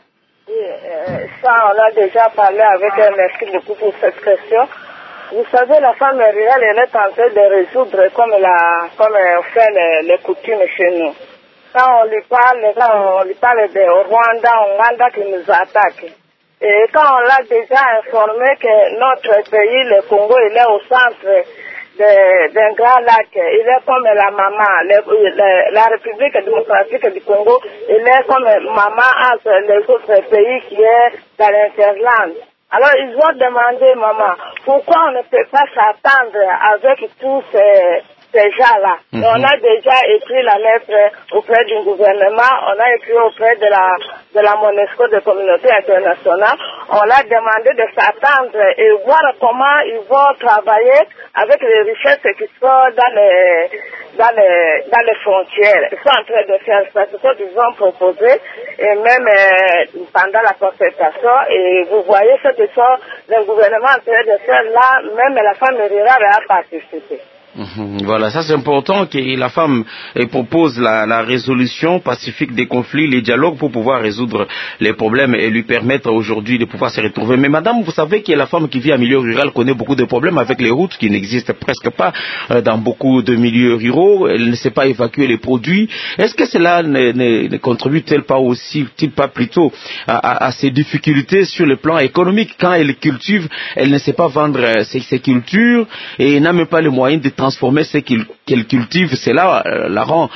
[SPEAKER 6] Ça, on a déjà parlé avec elle. Merci beaucoup pour cette question. Vous savez, la femme rurale, elle est en train de résoudre comme on fait les coutumes chez nous. Quand on lui parle de Rwanda qui nous attaque. Et quand on l'a déjà informé que notre pays, le Congo, il est au centre d'un grand lac, il est comme la maman, la République démocratique du Congo, il est comme maman entre les autres pays qui est dans l'interland. Alors ils ont demandé, maman, pourquoi on ne peut pas s'attendre avec tous ces gens-là. On a déjà écrit la lettre auprès du gouvernement, on a écrit auprès de la MONUSCO, de communauté internationale. On a demandé de s'attendre et voir comment ils vont travailler avec les richesses qui sont dans les frontières. Ils sont en train de faire ça, c'est ce qu'ils ont proposé, et même pendant la concertation, et vous voyez ce que le gouvernement est en train de faire là, même la femme rurale a participé.
[SPEAKER 3] Voilà, ça c'est important que la femme propose la résolution pacifique des conflits, les dialogues pour pouvoir résoudre les problèmes et lui permettre aujourd'hui de pouvoir se retrouver. Mais madame, vous savez que la femme qui vit en milieu rural connaît beaucoup de problèmes avec les routes qui n'existent presque pas dans beaucoup de milieux ruraux. Elle ne sait pas évacuer les produits. Est-ce que cela ne contribue-t-elle pas aussi, plutôt à ces difficultés sur le plan économique? Quand elle cultive, elle ne sait pas vendre ses cultures et n'a même pas les moyens de transformer ce qu'elle cultive. Cela la rend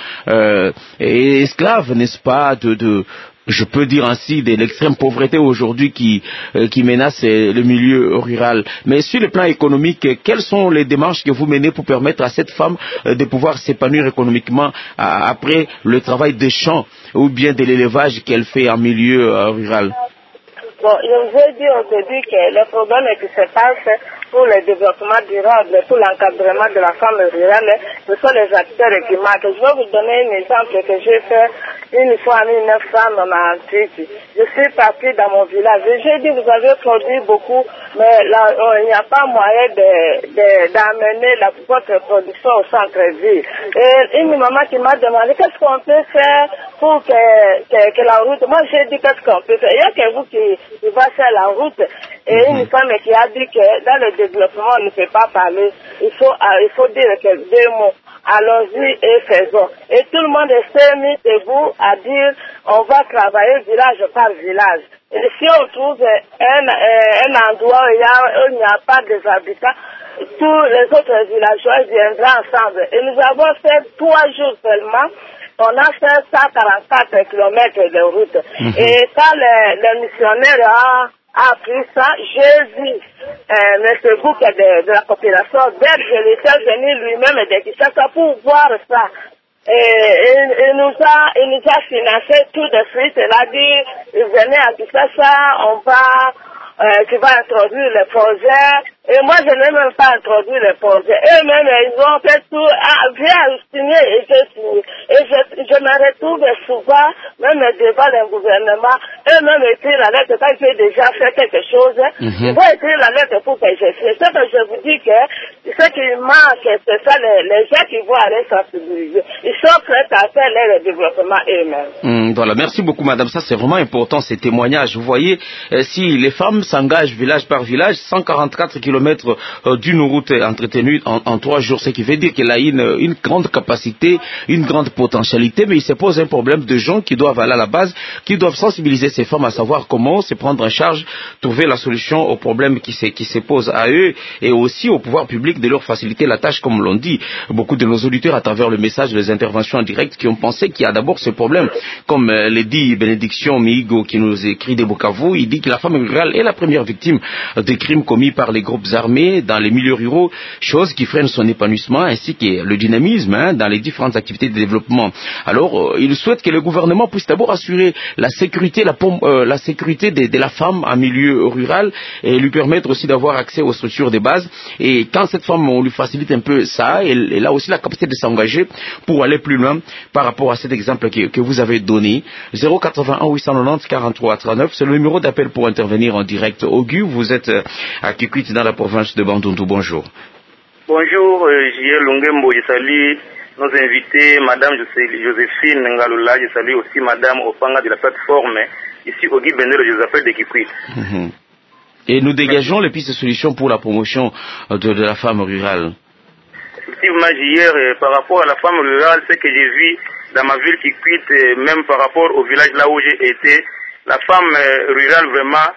[SPEAKER 3] esclave, n'est-ce pas, je peux dire ainsi, de l'extrême pauvreté aujourd'hui qui menace le milieu rural. Mais sur le plan économique, quelles sont les démarches que vous menez pour permettre à cette femme de pouvoir s'épanouir économiquement après le travail des champs ou bien de l'élevage qu'elle fait en milieu rural?
[SPEAKER 6] Bon, je veux dire aujourd'hui que le problème qui se passe pour le développement durable, pour l'encadrement de la femme rurale, ce sont les acteurs qui manquent. Je vais vous donner un exemple que j'ai fait une fois en 1998. Je suis partie dans mon village. J'ai dit, vous avez produit beaucoup, mais là, il n'y a pas moyen d'amener votre production au centre-ville. Et une maman qui m'a demandé qu'est-ce qu'on peut faire pour que la route... Moi, j'ai dit qu'est-ce qu'on peut faire. Il y a que vous qui va faire la route. Et une femme qui a dit que dans le développement, on ne peut pas parler. Il faut dire que 2 mots. Allons-y et faisons. Et tout le monde s'est mis debout à dire on va travailler village par village. Et si on trouve un endroit où il n'y a pas des habitants, tous les autres villageois viendront ensemble. Et nous avons fait 3 jours seulement. On a fait 144 kilomètres de route. Et quand le missionnaire a pris ça, j'ai vu M. Bouk de la coopération belge, il était venu lui-même de Kinshasa pour voir ça. Et il nous a financé tout de suite. Il a dit, venez à Kinshasa, tu vas introduire le projet. Et moi, je n'ai même pas introduit le projet. Eux-mêmes, ils ont fait tout, viens signer, et je signe. Et je me retrouve souvent, même devant le gouvernement, eux-mêmes écrivent la lettre quand j'ai déjà fait quelque chose. Ils vont écrire la lettre pour que je fasse. Ce que je vous dis que ce qui manque, c'est ça, les gens qui vont aller sensibiliser. Ils sont prêts à faire leur développement eux-mêmes.
[SPEAKER 3] Voilà, merci beaucoup madame, ça c'est vraiment important ces témoignages. Vous voyez, si les femmes s'engagent village par village, 144 km d'une route entretenue en 3 jours, ce qui veut dire qu'elle a une grande capacité, une grande potentialité, mais il se pose un problème de gens qui doivent aller à la base, qui doivent sensibiliser ces femmes à savoir comment se prendre en charge, trouver la solution aux problèmes qui se posent à eux, et aussi au pouvoir public de leur faciliter la tâche, comme l'on dit. Beaucoup de nos auditeurs, à travers le message, les interventions en direct, qui ont pensé qu'il y a d'abord ce problème, comme le dit Bénédiction Mihigo, qui nous écrit de Bukavu. Il dit que la femme rurale est la première victime des crimes commis par les groupes armés dans les milieux ruraux, chose qui freine son épanouissement ainsi que le dynamisme dans les différentes activités de développement. Alors, il souhaite que le gouvernement puisse d'abord assurer la sécurité, la sécurité de la femme en milieu rural et lui permettre aussi d'avoir accès aux structures de base. Et quand cette femme, on lui facilite un peu ça, elle a aussi la capacité de s'engager pour aller plus loin par rapport à cet exemple que vous avez donné. 081 890 43 39, c'est le numéro d'appel pour intervenir en direct. Augu, vous êtes à Kikwit dans la province de Bandundu. Bonjour.
[SPEAKER 12] Bonjour, J.L. Lungembo, je salue nos invités, Madame Joséphine Ngaloula, je salue aussi Madame Opanga de la plateforme, ici Auguste Benel, je vous appelle de Kikwit.
[SPEAKER 3] Et nous dégageons les pistes de solutions pour la promotion de la femme rurale.
[SPEAKER 12] Effectivement, hier, par rapport à la femme rurale, ce que j'ai vu dans ma ville Kikwit, même par rapport au village là où j'ai été, la femme rurale vraiment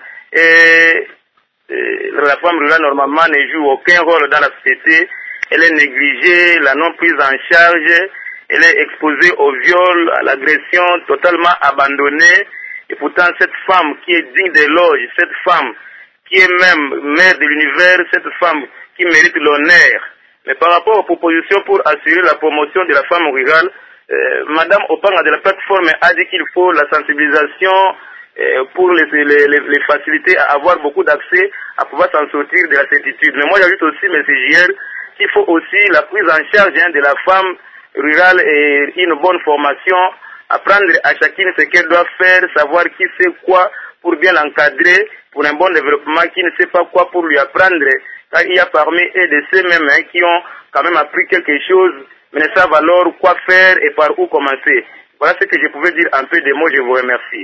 [SPEAKER 12] la femme rurale normalement ne joue aucun rôle dans la société, elle est négligée, la non prise en charge, elle est exposée au viol, à l'agression, totalement abandonnée, et pourtant cette femme qui est digne d'éloge, cette femme qui est même mère de l'univers, cette femme qui mérite l'honneur Mais par rapport aux propositions pour assurer la promotion de la femme rurale, Madame Opanga de la plateforme a dit qu'il faut la sensibilisation pour les faciliter à avoir beaucoup d'accès à pouvoir s'en sortir de la certitude. Mais moi j'ajoute aussi, M. JL, qu'il faut aussi la prise en charge de la femme rurale et une bonne formation, apprendre à chacune ce qu'elle doit faire, savoir qui sait quoi pour bien l'encadrer, pour un bon développement, qui ne sait pas quoi pour lui apprendre. Car il y a parmi eux de ceux-mêmes qui ont quand même appris quelque chose, mais ne savent alors quoi faire et par où commencer. Voilà ce que je pouvais dire un peu de mots, je vous remercie.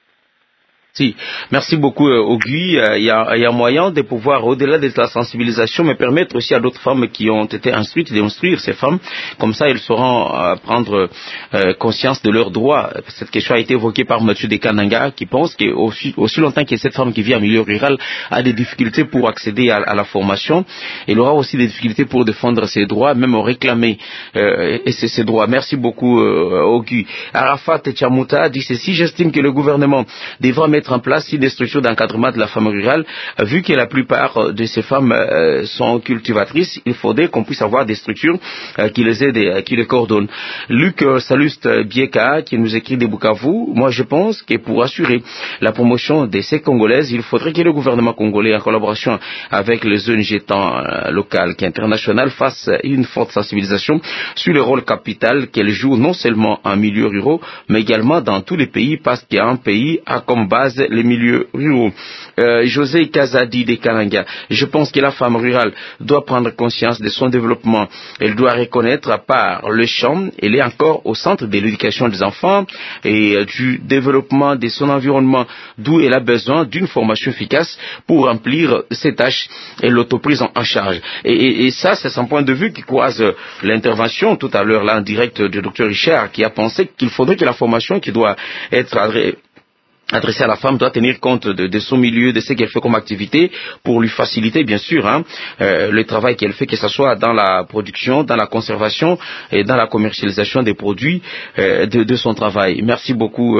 [SPEAKER 3] Si, merci beaucoup Auguy. Il y a moyen de pouvoir, au-delà de la sensibilisation, mais permettre aussi à d'autres femmes qui ont été instruites d'instruire ces femmes. Comme ça, elles sauront prendre conscience de leurs droits. Cette question a été évoquée par M. Dekananga, qui pense qu'aussi longtemps que cette femme qui vit en milieu rural a des difficultés pour accéder à la formation, elle aura aussi des difficultés pour défendre ses droits, même réclamer ses droits. Merci beaucoup Auguy. Arafat Tchamouta dit ceci: j'estime que le gouvernement devra mettre en place une structure d'encadrement de la femme rurale. Vu que la plupart de ces femmes sont cultivatrices, il faudrait qu'on puisse avoir des structures qui les aident, qui les coordonnent. Luc Saluste Bieka, qui nous écrit de Bukavu: moi je pense que pour assurer la promotion de ces Congolaises, il faudrait que le gouvernement congolais, en collaboration avec les ONG tant locales qu'internationales, fasse une forte sensibilisation sur le rôle capital qu'elles jouent non seulement en milieu rural, mais également dans tous les pays, parce qu'un pays a comme base les milieux ruraux. José Kazadi de Kalanga: je pense que la femme rurale doit prendre conscience de son développement. Elle doit reconnaître, à part le champ, elle est encore au centre de l'éducation des enfants et du développement de son environnement, d'où elle a besoin d'une formation efficace pour remplir ses tâches et l'autoprise en charge. Et ça, c'est son point de vue qui croise l'intervention tout à l'heure là en direct du Dr Richard, qui a pensé qu'il faudrait que la formation qui doit être adressée à la femme doit tenir compte de son milieu, de ce qu'elle fait comme activité, pour lui faciliter bien sûr le travail qu'elle fait, que ce soit dans la production, dans la conservation et dans la commercialisation des produits de son travail. Merci beaucoup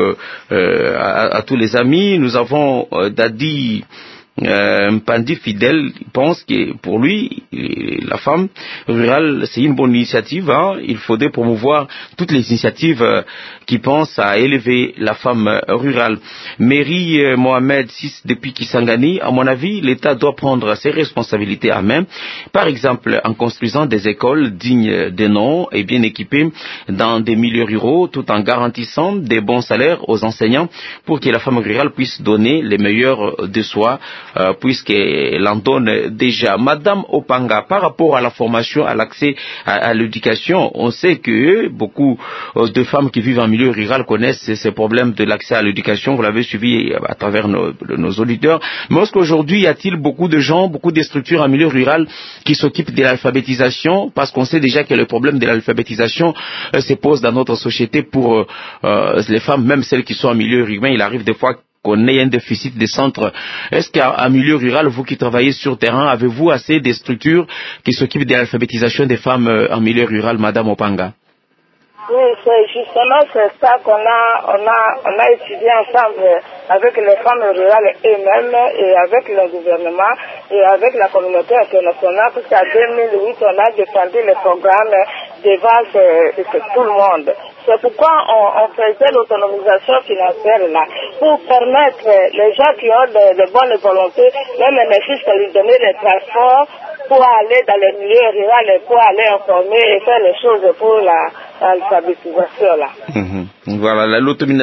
[SPEAKER 3] à tous les amis. Nous avons Dadi Mpandi Fidèle pense que pour lui, la femme rurale, c'est une bonne initiative. Il faudrait promouvoir toutes les initiatives qui pensent à élever la femme rurale. Mary Mohamed VI depuis Kisangani, à mon avis, l'État doit prendre ses responsabilités à main, par exemple en construisant des écoles dignes de nom et bien équipées dans des milieux ruraux, tout en garantissant des bons salaires aux enseignants pour que la femme rurale puisse donner les meilleurs de soi, puisqu'elle en donne déjà. Madame Opanga, par rapport à la formation, à l'accès à l'éducation, on sait que beaucoup de femmes qui vivent en milieu rural connaissent ces problèmes de l'accès à l'éducation. Vous l'avez suivi à travers nos auditeurs. Mais est-ce qu'aujourd'hui, y a-t-il beaucoup de gens, beaucoup de structures en milieu rural qui s'occupent de l'alphabétisation? Parce qu'on sait déjà que le problème de l'alphabétisation se pose dans notre société pour les femmes, même celles qui sont en milieu urbain. Il arrive des fois qu'on ait un déficit de centres. Est-ce qu'en milieu rural, vous qui travaillez sur terrain, avez-vous assez de structures qui s'occupent de l'alphabétisation des femmes en milieu rural, Madame Opanga?
[SPEAKER 6] Oui, c'est justement ça qu'on a étudié ensemble avec les femmes rurales elles-mêmes et avec le gouvernement et avec la communauté internationale, parce qu'en 2008, on a défendu le programme devant tout le monde. C'est pourquoi on faisait l'autonomisation financière là, pour permettre les gens qui ont de bonnes volontés, même les fils, de lui donner les transports pour aller dans les milieux ruraux, pour aller informer et faire les choses pour l'alphabétisation là.
[SPEAKER 3] Voilà,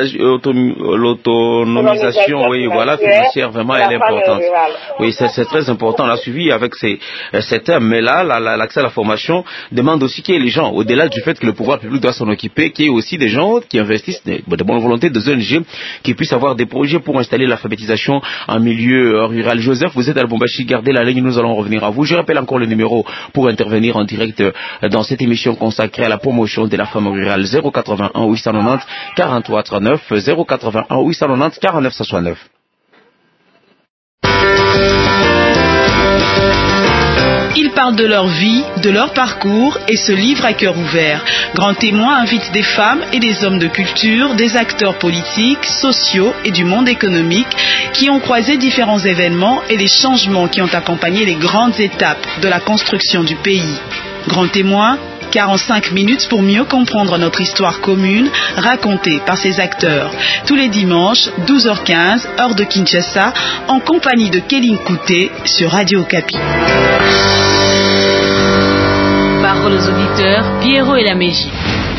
[SPEAKER 3] l'autonomisation, oui, voilà, financière, vraiment, elle est importante. Oui, c'est très important. On a suivi avec ces thèmes, mais là, l'accès à la formation demande aussi qu'il y ait les gens, au-delà du fait que le pouvoir public doit s'en occuper, qu'il y ait aussi des gens qui investissent de bonne volonté, des ONG, qui puissent avoir des projets pour installer l'alphabétisation en milieu rural. Joseph, vous êtes à Lubumbashi, gardez la ligne, nous allons revenir à vous. Je rappelle encore le numéro pour intervenir en direct dans cette émission consacrée à la promotion de la femme rurale. 081 890 43 39, 081 890 49 69.
[SPEAKER 13] Ils parlent de leur vie, de leur parcours et se livrent à cœur ouvert. Grand Témoin invite des femmes et des hommes de culture, des acteurs politiques, sociaux et du monde économique qui ont croisé différents événements et les changements qui ont accompagné les grandes étapes de la construction du pays. Grand témoin, 45 minutes pour mieux comprendre notre histoire commune, racontée par ses acteurs. Tous les dimanches, 12h15, heure de Kinshasa, en compagnie de Kéline Kouté sur Radio Okapi.
[SPEAKER 5] Parole aux auditeurs, Pierrot et la Mégie.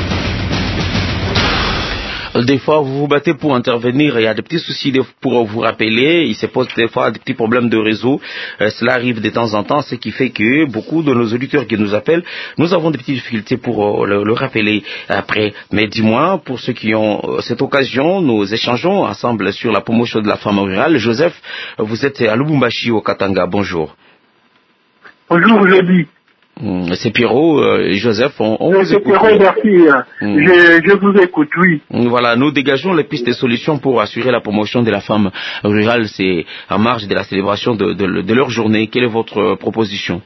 [SPEAKER 3] Des fois, vous vous battez pour intervenir, il y a des petits soucis pour vous rappeler, il se pose des fois des petits problèmes de réseau, cela arrive de temps en temps, ce qui fait que beaucoup de nos auditeurs qui nous appellent, nous avons des petites difficultés pour le rappeler après. Mais dis-moi, pour ceux qui ont cette occasion, nous échangeons ensemble sur la promotion de la femme rurale. Joseph, vous êtes à Lubumbashi au Katanga, bonjour.
[SPEAKER 14] Bonjour, jeudi.
[SPEAKER 3] C'est Pierrot, Joseph, on vous écoute.
[SPEAKER 14] Pierrot, merci. Je vous écoute, oui.
[SPEAKER 3] Voilà, nous dégageons les pistes et solutions pour assurer la promotion de la femme rurale. C'est en marge de la célébration de leur journée. Quelle est votre proposition?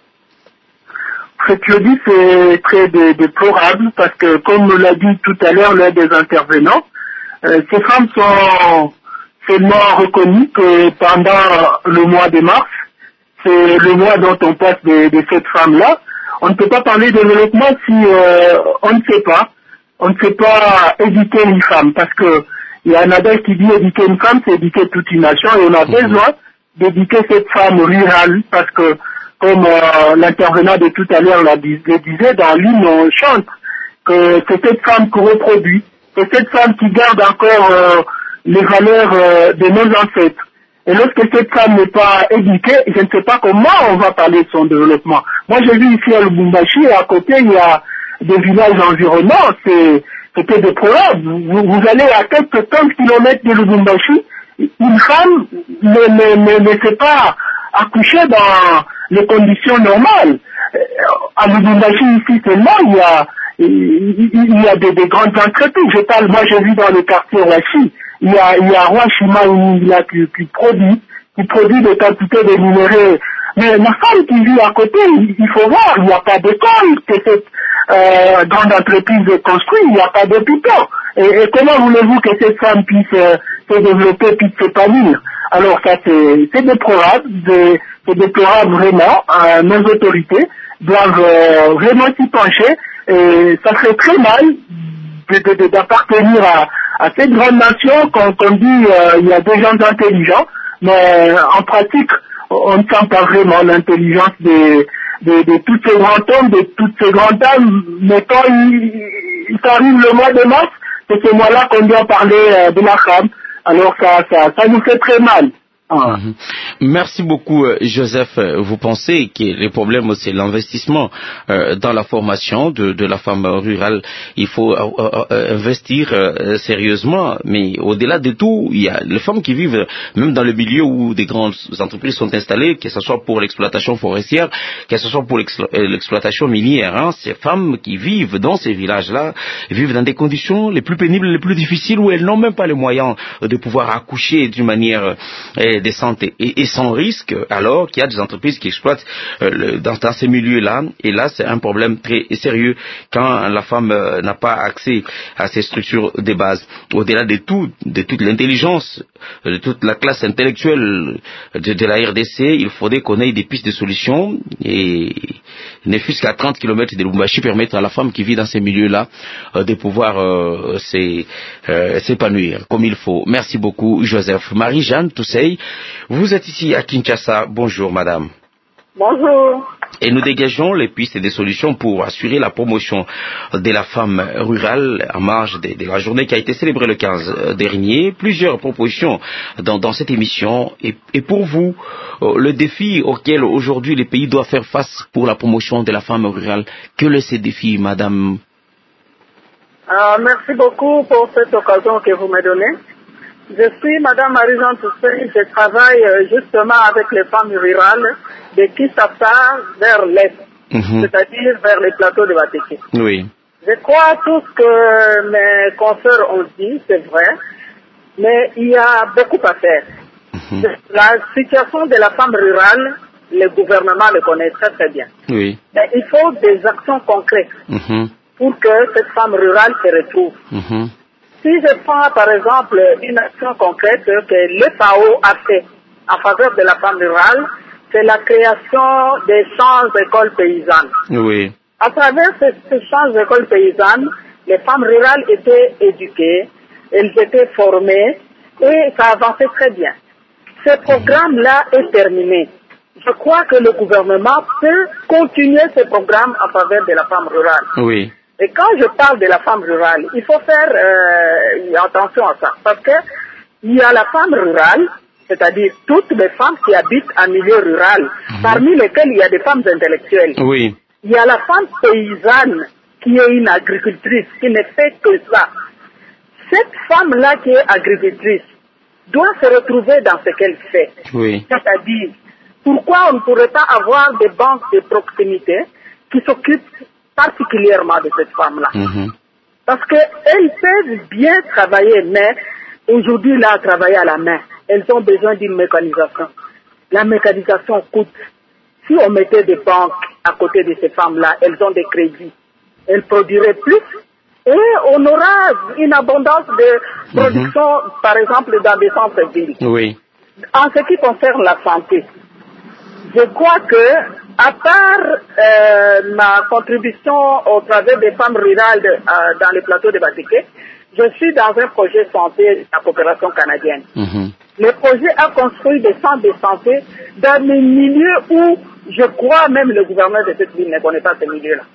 [SPEAKER 14] Ce que je dis, c'est très déplorable parce que, comme l'a dit tout à l'heure l'un des intervenants, ces femmes sont seulement reconnues que pendant le mois de mars, c'est le mois dont on passe de cette femme-là. On ne peut pas parler de développement si on ne sait pas. On ne sait pas éduquer une femme. Parce que il y a un adage qui dit éduquer une femme, c'est éduquer toute une nation. Et on a besoin d'éduquer cette femme rurale. Parce que, comme l'intervenant de tout à l'heure le disait, dans l'hymne, on chante que c'est cette femme qui reproduit. C'est cette femme qui garde encore les valeurs de nos ancêtres. Et lorsque cette femme n'est pas éduquée, je ne sais pas comment on va parler de son développement. Moi, j'ai vu ici à Lubumbashi, et à côté, il y a des villages environnants, c'était des problèmes. Vous allez à quelques 15 kilomètres de Lubumbashi, une femme ne sait pas accoucher dans les conditions normales. À Lubumbashi, ici seulement, il y a des grandes entreprises. Je parle, moi, j'ai vu dans le quartier Wachi, il y a Roi Shima qui produit des quantités de minéraux. Mais la femme qui vit à côté, il faut voir, il n'y a pas d'école que cette grande entreprise construit, il n'y a pas d'hôpital. Et comment voulez-vous que cette femme puisse se développer, puisse s'épanouir? Alors ça, c'est déplorable, c'est déplorable vraiment. Nos autorités doivent vraiment s'y pencher. Et ça serait très mal d'appartenir à cette grande nation qu'on dit il y a des gens intelligents, mais en pratique, on ne sent pas vraiment l'intelligence de tous ces grands hommes, de toutes ces grandes dames. Mais quand il arrive le mois de mars, c'est ce mois-là qu'on doit parler de la femme. Alors ça nous fait très mal.
[SPEAKER 3] Merci beaucoup, Joseph. Vous pensez que le problème, c'est l'investissement dans la formation de la femme rurale. Il faut investir sérieusement, mais au-delà de tout, il y a les femmes qui vivent même dans le milieu où des grandes entreprises sont installées, que ce soit pour l'exploitation forestière, que ce soit pour l'exploitation minière. Ces femmes qui vivent dans ces villages-là vivent dans des conditions les plus pénibles, les plus difficiles, où elles n'ont même pas les moyens de pouvoir accoucher d'une manière décente et sans risque, alors qu'il y a des entreprises qui exploitent dans ces milieux-là. Et là, c'est un problème très sérieux quand la femme n'a pas accès à ces structures de base. Au-delà de toute l'intelligence, de toute la classe intellectuelle de la RDC, il faudrait qu'on ait des pistes de solutions, et ne fût-ce qu'à 30 km de Lubumbashi, permettre à la femme qui vit dans ces milieux-là de pouvoir s'épanouir comme il faut. Merci beaucoup, Joseph. Marie-Jeanne Toussey, vous êtes ici à Kinshasa. Bonjour, madame.
[SPEAKER 6] Bonjour.
[SPEAKER 3] Et nous dégageons les pistes et des solutions pour assurer la promotion de la femme rurale en marge de la journée qui a été célébrée le 15 dernier. Plusieurs propositions dans cette émission. Et pour vous, le défi auquel aujourd'hui les pays doivent faire face pour la promotion de la femme rurale, quel est ce défi, madame?
[SPEAKER 6] Merci beaucoup pour cette occasion que vous me donnez. Je suis Madame Marie-Jeanne Toussey, je travaille justement avec les femmes rurales de Kinshasa vers l'Est, c'est-à-dire vers les plateaux de Batéké.
[SPEAKER 3] Oui.
[SPEAKER 6] Je crois tout ce que mes consoeurs ont dit, c'est vrai, mais il y a beaucoup à faire. La situation de la femme rurale, le gouvernement le connaît très très bien.
[SPEAKER 3] Oui.
[SPEAKER 6] Mais il faut des actions concrètes pour que cette femme rurale se retrouve. Si je prends par exemple une action concrète que le FAO a fait en faveur de la femme rurale, c'est la création des champs d'écoles paysannes.
[SPEAKER 3] Oui.
[SPEAKER 6] À travers ces champs d'écoles paysannes, les femmes rurales étaient éduquées, elles étaient formées et ça avançait très bien. Ce programme-là est terminé. Je crois que le gouvernement peut continuer ce programme en faveur de la femme rurale.
[SPEAKER 3] Oui.
[SPEAKER 6] Et quand je parle de la femme rurale, il faut faire attention à ça. Parce que il y a la femme rurale, c'est-à-dire toutes les femmes qui habitent en milieu rural, parmi lesquelles il y a des femmes intellectuelles.
[SPEAKER 3] Oui.
[SPEAKER 6] Il y a la femme paysanne qui est une agricultrice, qui ne fait que ça. Cette femme-là qui est agricultrice doit se retrouver dans ce qu'elle fait.
[SPEAKER 3] Oui.
[SPEAKER 6] C'est-à-dire, pourquoi on ne pourrait pas avoir des banques de proximité qui s'occupent particulièrement de cette femme-là? Parce qu'elles peuvent bien travailler, mais aujourd'hui, là, travailler à la main, elles ont besoin d'une mécanisation. La mécanisation coûte. Si on mettait des banques à côté de ces femmes-là, elles ont des crédits. Elles produiraient plus et on aura une abondance de production, par exemple, dans des centres-villes.
[SPEAKER 3] Oui.
[SPEAKER 6] En ce qui concerne la santé, je crois que, à part ma contribution au travers des femmes rurales dans les plateaux de Batiké, je suis dans un projet santé de la coopération canadienne. Le projet a construit des centres de santé dans des milieux où je crois même le gouverneur de cette ville ne connaît pas ces milieux-là.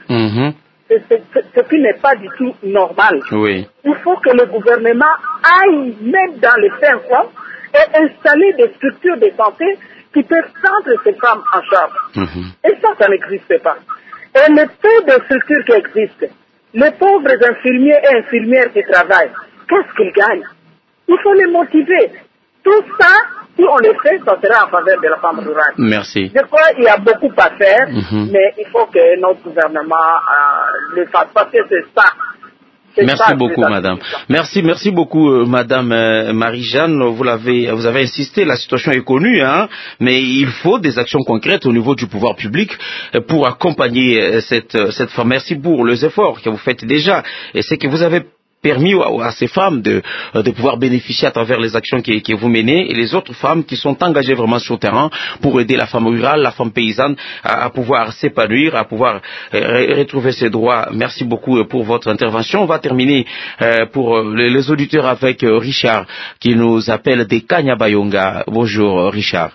[SPEAKER 6] Ce qui n'est pas du tout normal.
[SPEAKER 3] Oui.
[SPEAKER 6] Il faut que le gouvernement aille même dans les fins fonds et installer des structures de santé qui peuvent prendre ces femmes en charge. Et ça n'existe pas. Et le peu de structures qui existent, les pauvres infirmiers et infirmières qui travaillent, qu'est-ce qu'ils gagnent? Il faut les motiver. Tout ça, si on le fait, ça sera en faveur de la femme rurale.
[SPEAKER 3] Merci.
[SPEAKER 6] Je crois qu'il y a beaucoup à faire, mais il faut que notre gouvernement le fasse, parce que c'est ça.
[SPEAKER 3] Merci beaucoup, madame. Merci beaucoup, madame Marie-Jeanne. Vous avez insisté, la situation est connue, hein, mais il faut des actions concrètes au niveau du pouvoir public pour accompagner cette femme. Merci pour les efforts que vous faites déjà et c'est que vous avez permis à ces femmes de pouvoir bénéficier à travers les actions que vous menez et les autres femmes qui sont engagées vraiment sur le terrain pour aider la femme rurale, la femme paysanne à pouvoir s'épanouir, à pouvoir retrouver ses droits. Merci beaucoup pour votre intervention. On va terminer pour les auditeurs avec Richard qui nous appelle des Kanyabayonga. Bonjour Richard.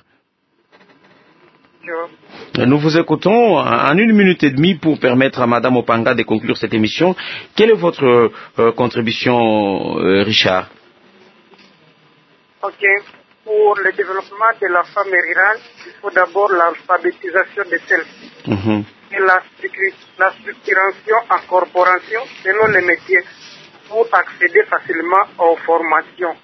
[SPEAKER 15] Bonjour.
[SPEAKER 3] Nous vous écoutons en 1 minute et demie pour permettre à Madame Opanga de conclure cette émission. Quelle est votre contribution, Richard?
[SPEAKER 15] Ok. Pour le développement de la femme rurale, il faut d'abord l'alphabétisation de celle-ci. Et la structuration en corporation selon les métiers pour accéder facilement aux formations.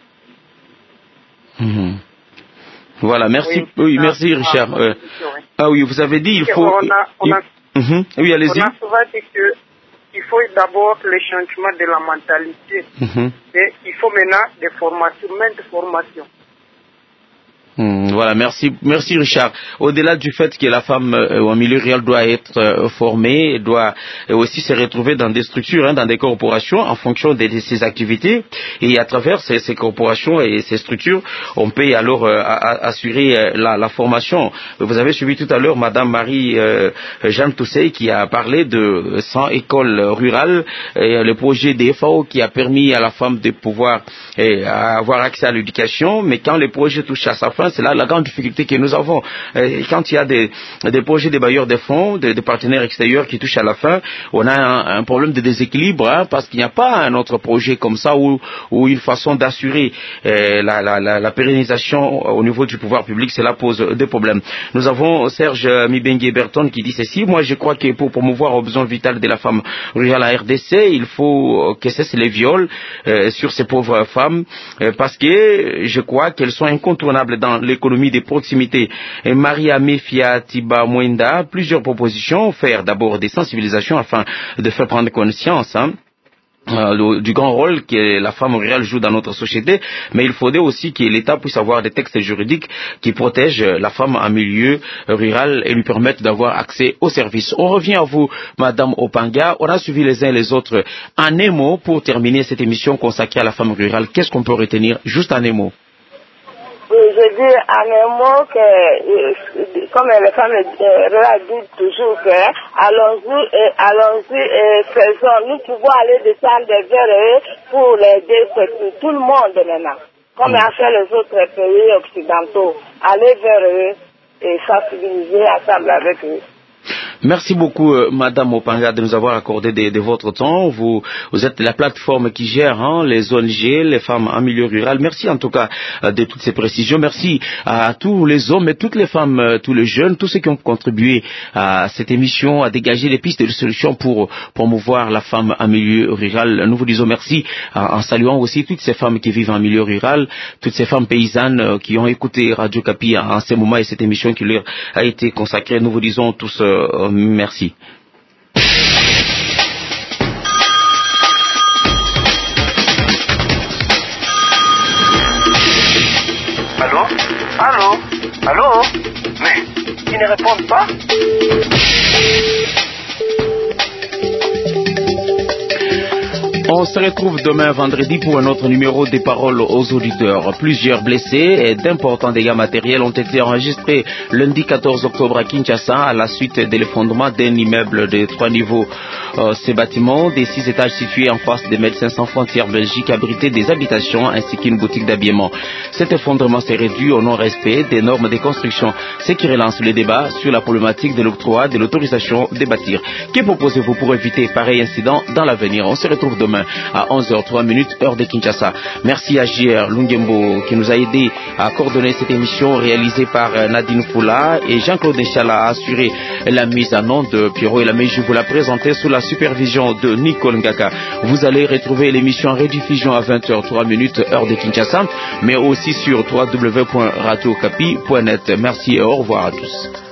[SPEAKER 3] Voilà, merci. Oui, merci Richard. Ah oui, vous avez dit il faut. Oui, allez-y.
[SPEAKER 15] On a souvent dit qu'il faut d'abord le changement de la mentalité. Et il faut maintenant des formations, maintes formations.
[SPEAKER 3] Voilà, merci Richard. Au-delà du fait que la femme en milieu rural doit être formée, doit aussi se retrouver dans des structures, dans des corporations en fonction de ses activités, et à travers ces corporations et ces structures, on peut alors assurer la formation. Vous avez suivi tout à l'heure Madame Marie-Jeanne Toussey qui a parlé de 100 écoles rurales, et le projet des FAO qui a permis à la femme de pouvoir avoir accès à l'éducation, mais quand le projet touche à sa fin, c'est là la grande difficulté que nous avons. Quand il y a des projets des bailleurs de fonds, des partenaires extérieurs qui touchent à la fin, on a un problème de déséquilibre, parce qu'il n'y a pas un autre projet comme ça ou une façon d'assurer la pérennisation au niveau du pouvoir public. Cela pose des problèmes. Nous avons Serge Mibengue Berton qui dit ceci: moi je crois que pour promouvoir aux besoins vitaux de la femme rurale à RDC, il faut que cessent les viols sur ces pauvres femmes, parce que je crois qu'elles sont incontournables dans l'économie des proximités. Et Maria Mefia Tiba Mwenda, plusieurs propositions: faire d'abord des sensibilisations afin de faire prendre conscience du grand rôle que la femme rurale joue dans notre société, mais il faudrait aussi que l'État puisse avoir des textes juridiques qui protègent la femme en milieu rural et lui permettent d'avoir accès aux services. On revient à vous, Madame Opanga. On a suivi les uns et les autres. En un mot, pour terminer cette émission consacrée à la femme rurale, qu'est-ce qu'on peut retenir juste en un mot?
[SPEAKER 6] Je dire en un mot que, comme les femmes disent toujours que, allons-y et faisons. Nous pouvons aller descendre vers eux pour l'aider tout le monde maintenant. Comme a fait les autres pays occidentaux. Aller vers eux et sensibiliser ensemble avec eux.
[SPEAKER 3] Merci beaucoup, Madame Opanga, de nous avoir accordé de votre temps. Vous êtes la plateforme qui gère les ONG, les femmes en milieu rural. Merci en tout cas de toutes ces précisions. Merci à tous les hommes et toutes les femmes, tous les jeunes, tous ceux qui ont contribué à cette émission, à dégager des pistes de solutions pour promouvoir la femme en milieu rural. Nous vous disons merci en saluant aussi toutes ces femmes qui vivent en milieu rural, toutes ces femmes paysannes qui ont écouté Radio Kapi en ce moment et cette émission qui leur a été consacrée. Nous vous disons tous merci.
[SPEAKER 1] Allô? Allô? Allô? Mais, ils ne répondent pas?
[SPEAKER 3] On se retrouve demain vendredi pour un autre numéro des paroles aux auditeurs. Plusieurs blessés et d'importants dégâts matériels ont été enregistrés lundi 14 octobre à Kinshasa à la suite de l'effondrement d'un immeuble de 3 niveaux. Ces bâtiments des 6 étages situés en face des Médecins sans frontières Belgique abritaient des habitations ainsi qu'une boutique d'habillement. Cet effondrement serait dû au non-respect des normes de construction, ce qui relance le débat sur la problématique de l'octroi de l'autorisation de bâtir. Que proposez-vous pour éviter pareil incident dans l'avenir? On se retrouve demain à 11h03 heure de Kinshasa. Merci à JR Lungembo qui nous a aidé à coordonner cette émission réalisée par Nadine Foula et Jean-Claude Nchala a assuré la mise en onde de Pierrot et la je vous la présentais sous la supervision de Nicole Ngaka. Vous allez retrouver l'émission en rediffusion à 20h03 heure de Kinshasa, mais aussi sur www.radiokapi.net. Merci et au revoir à tous.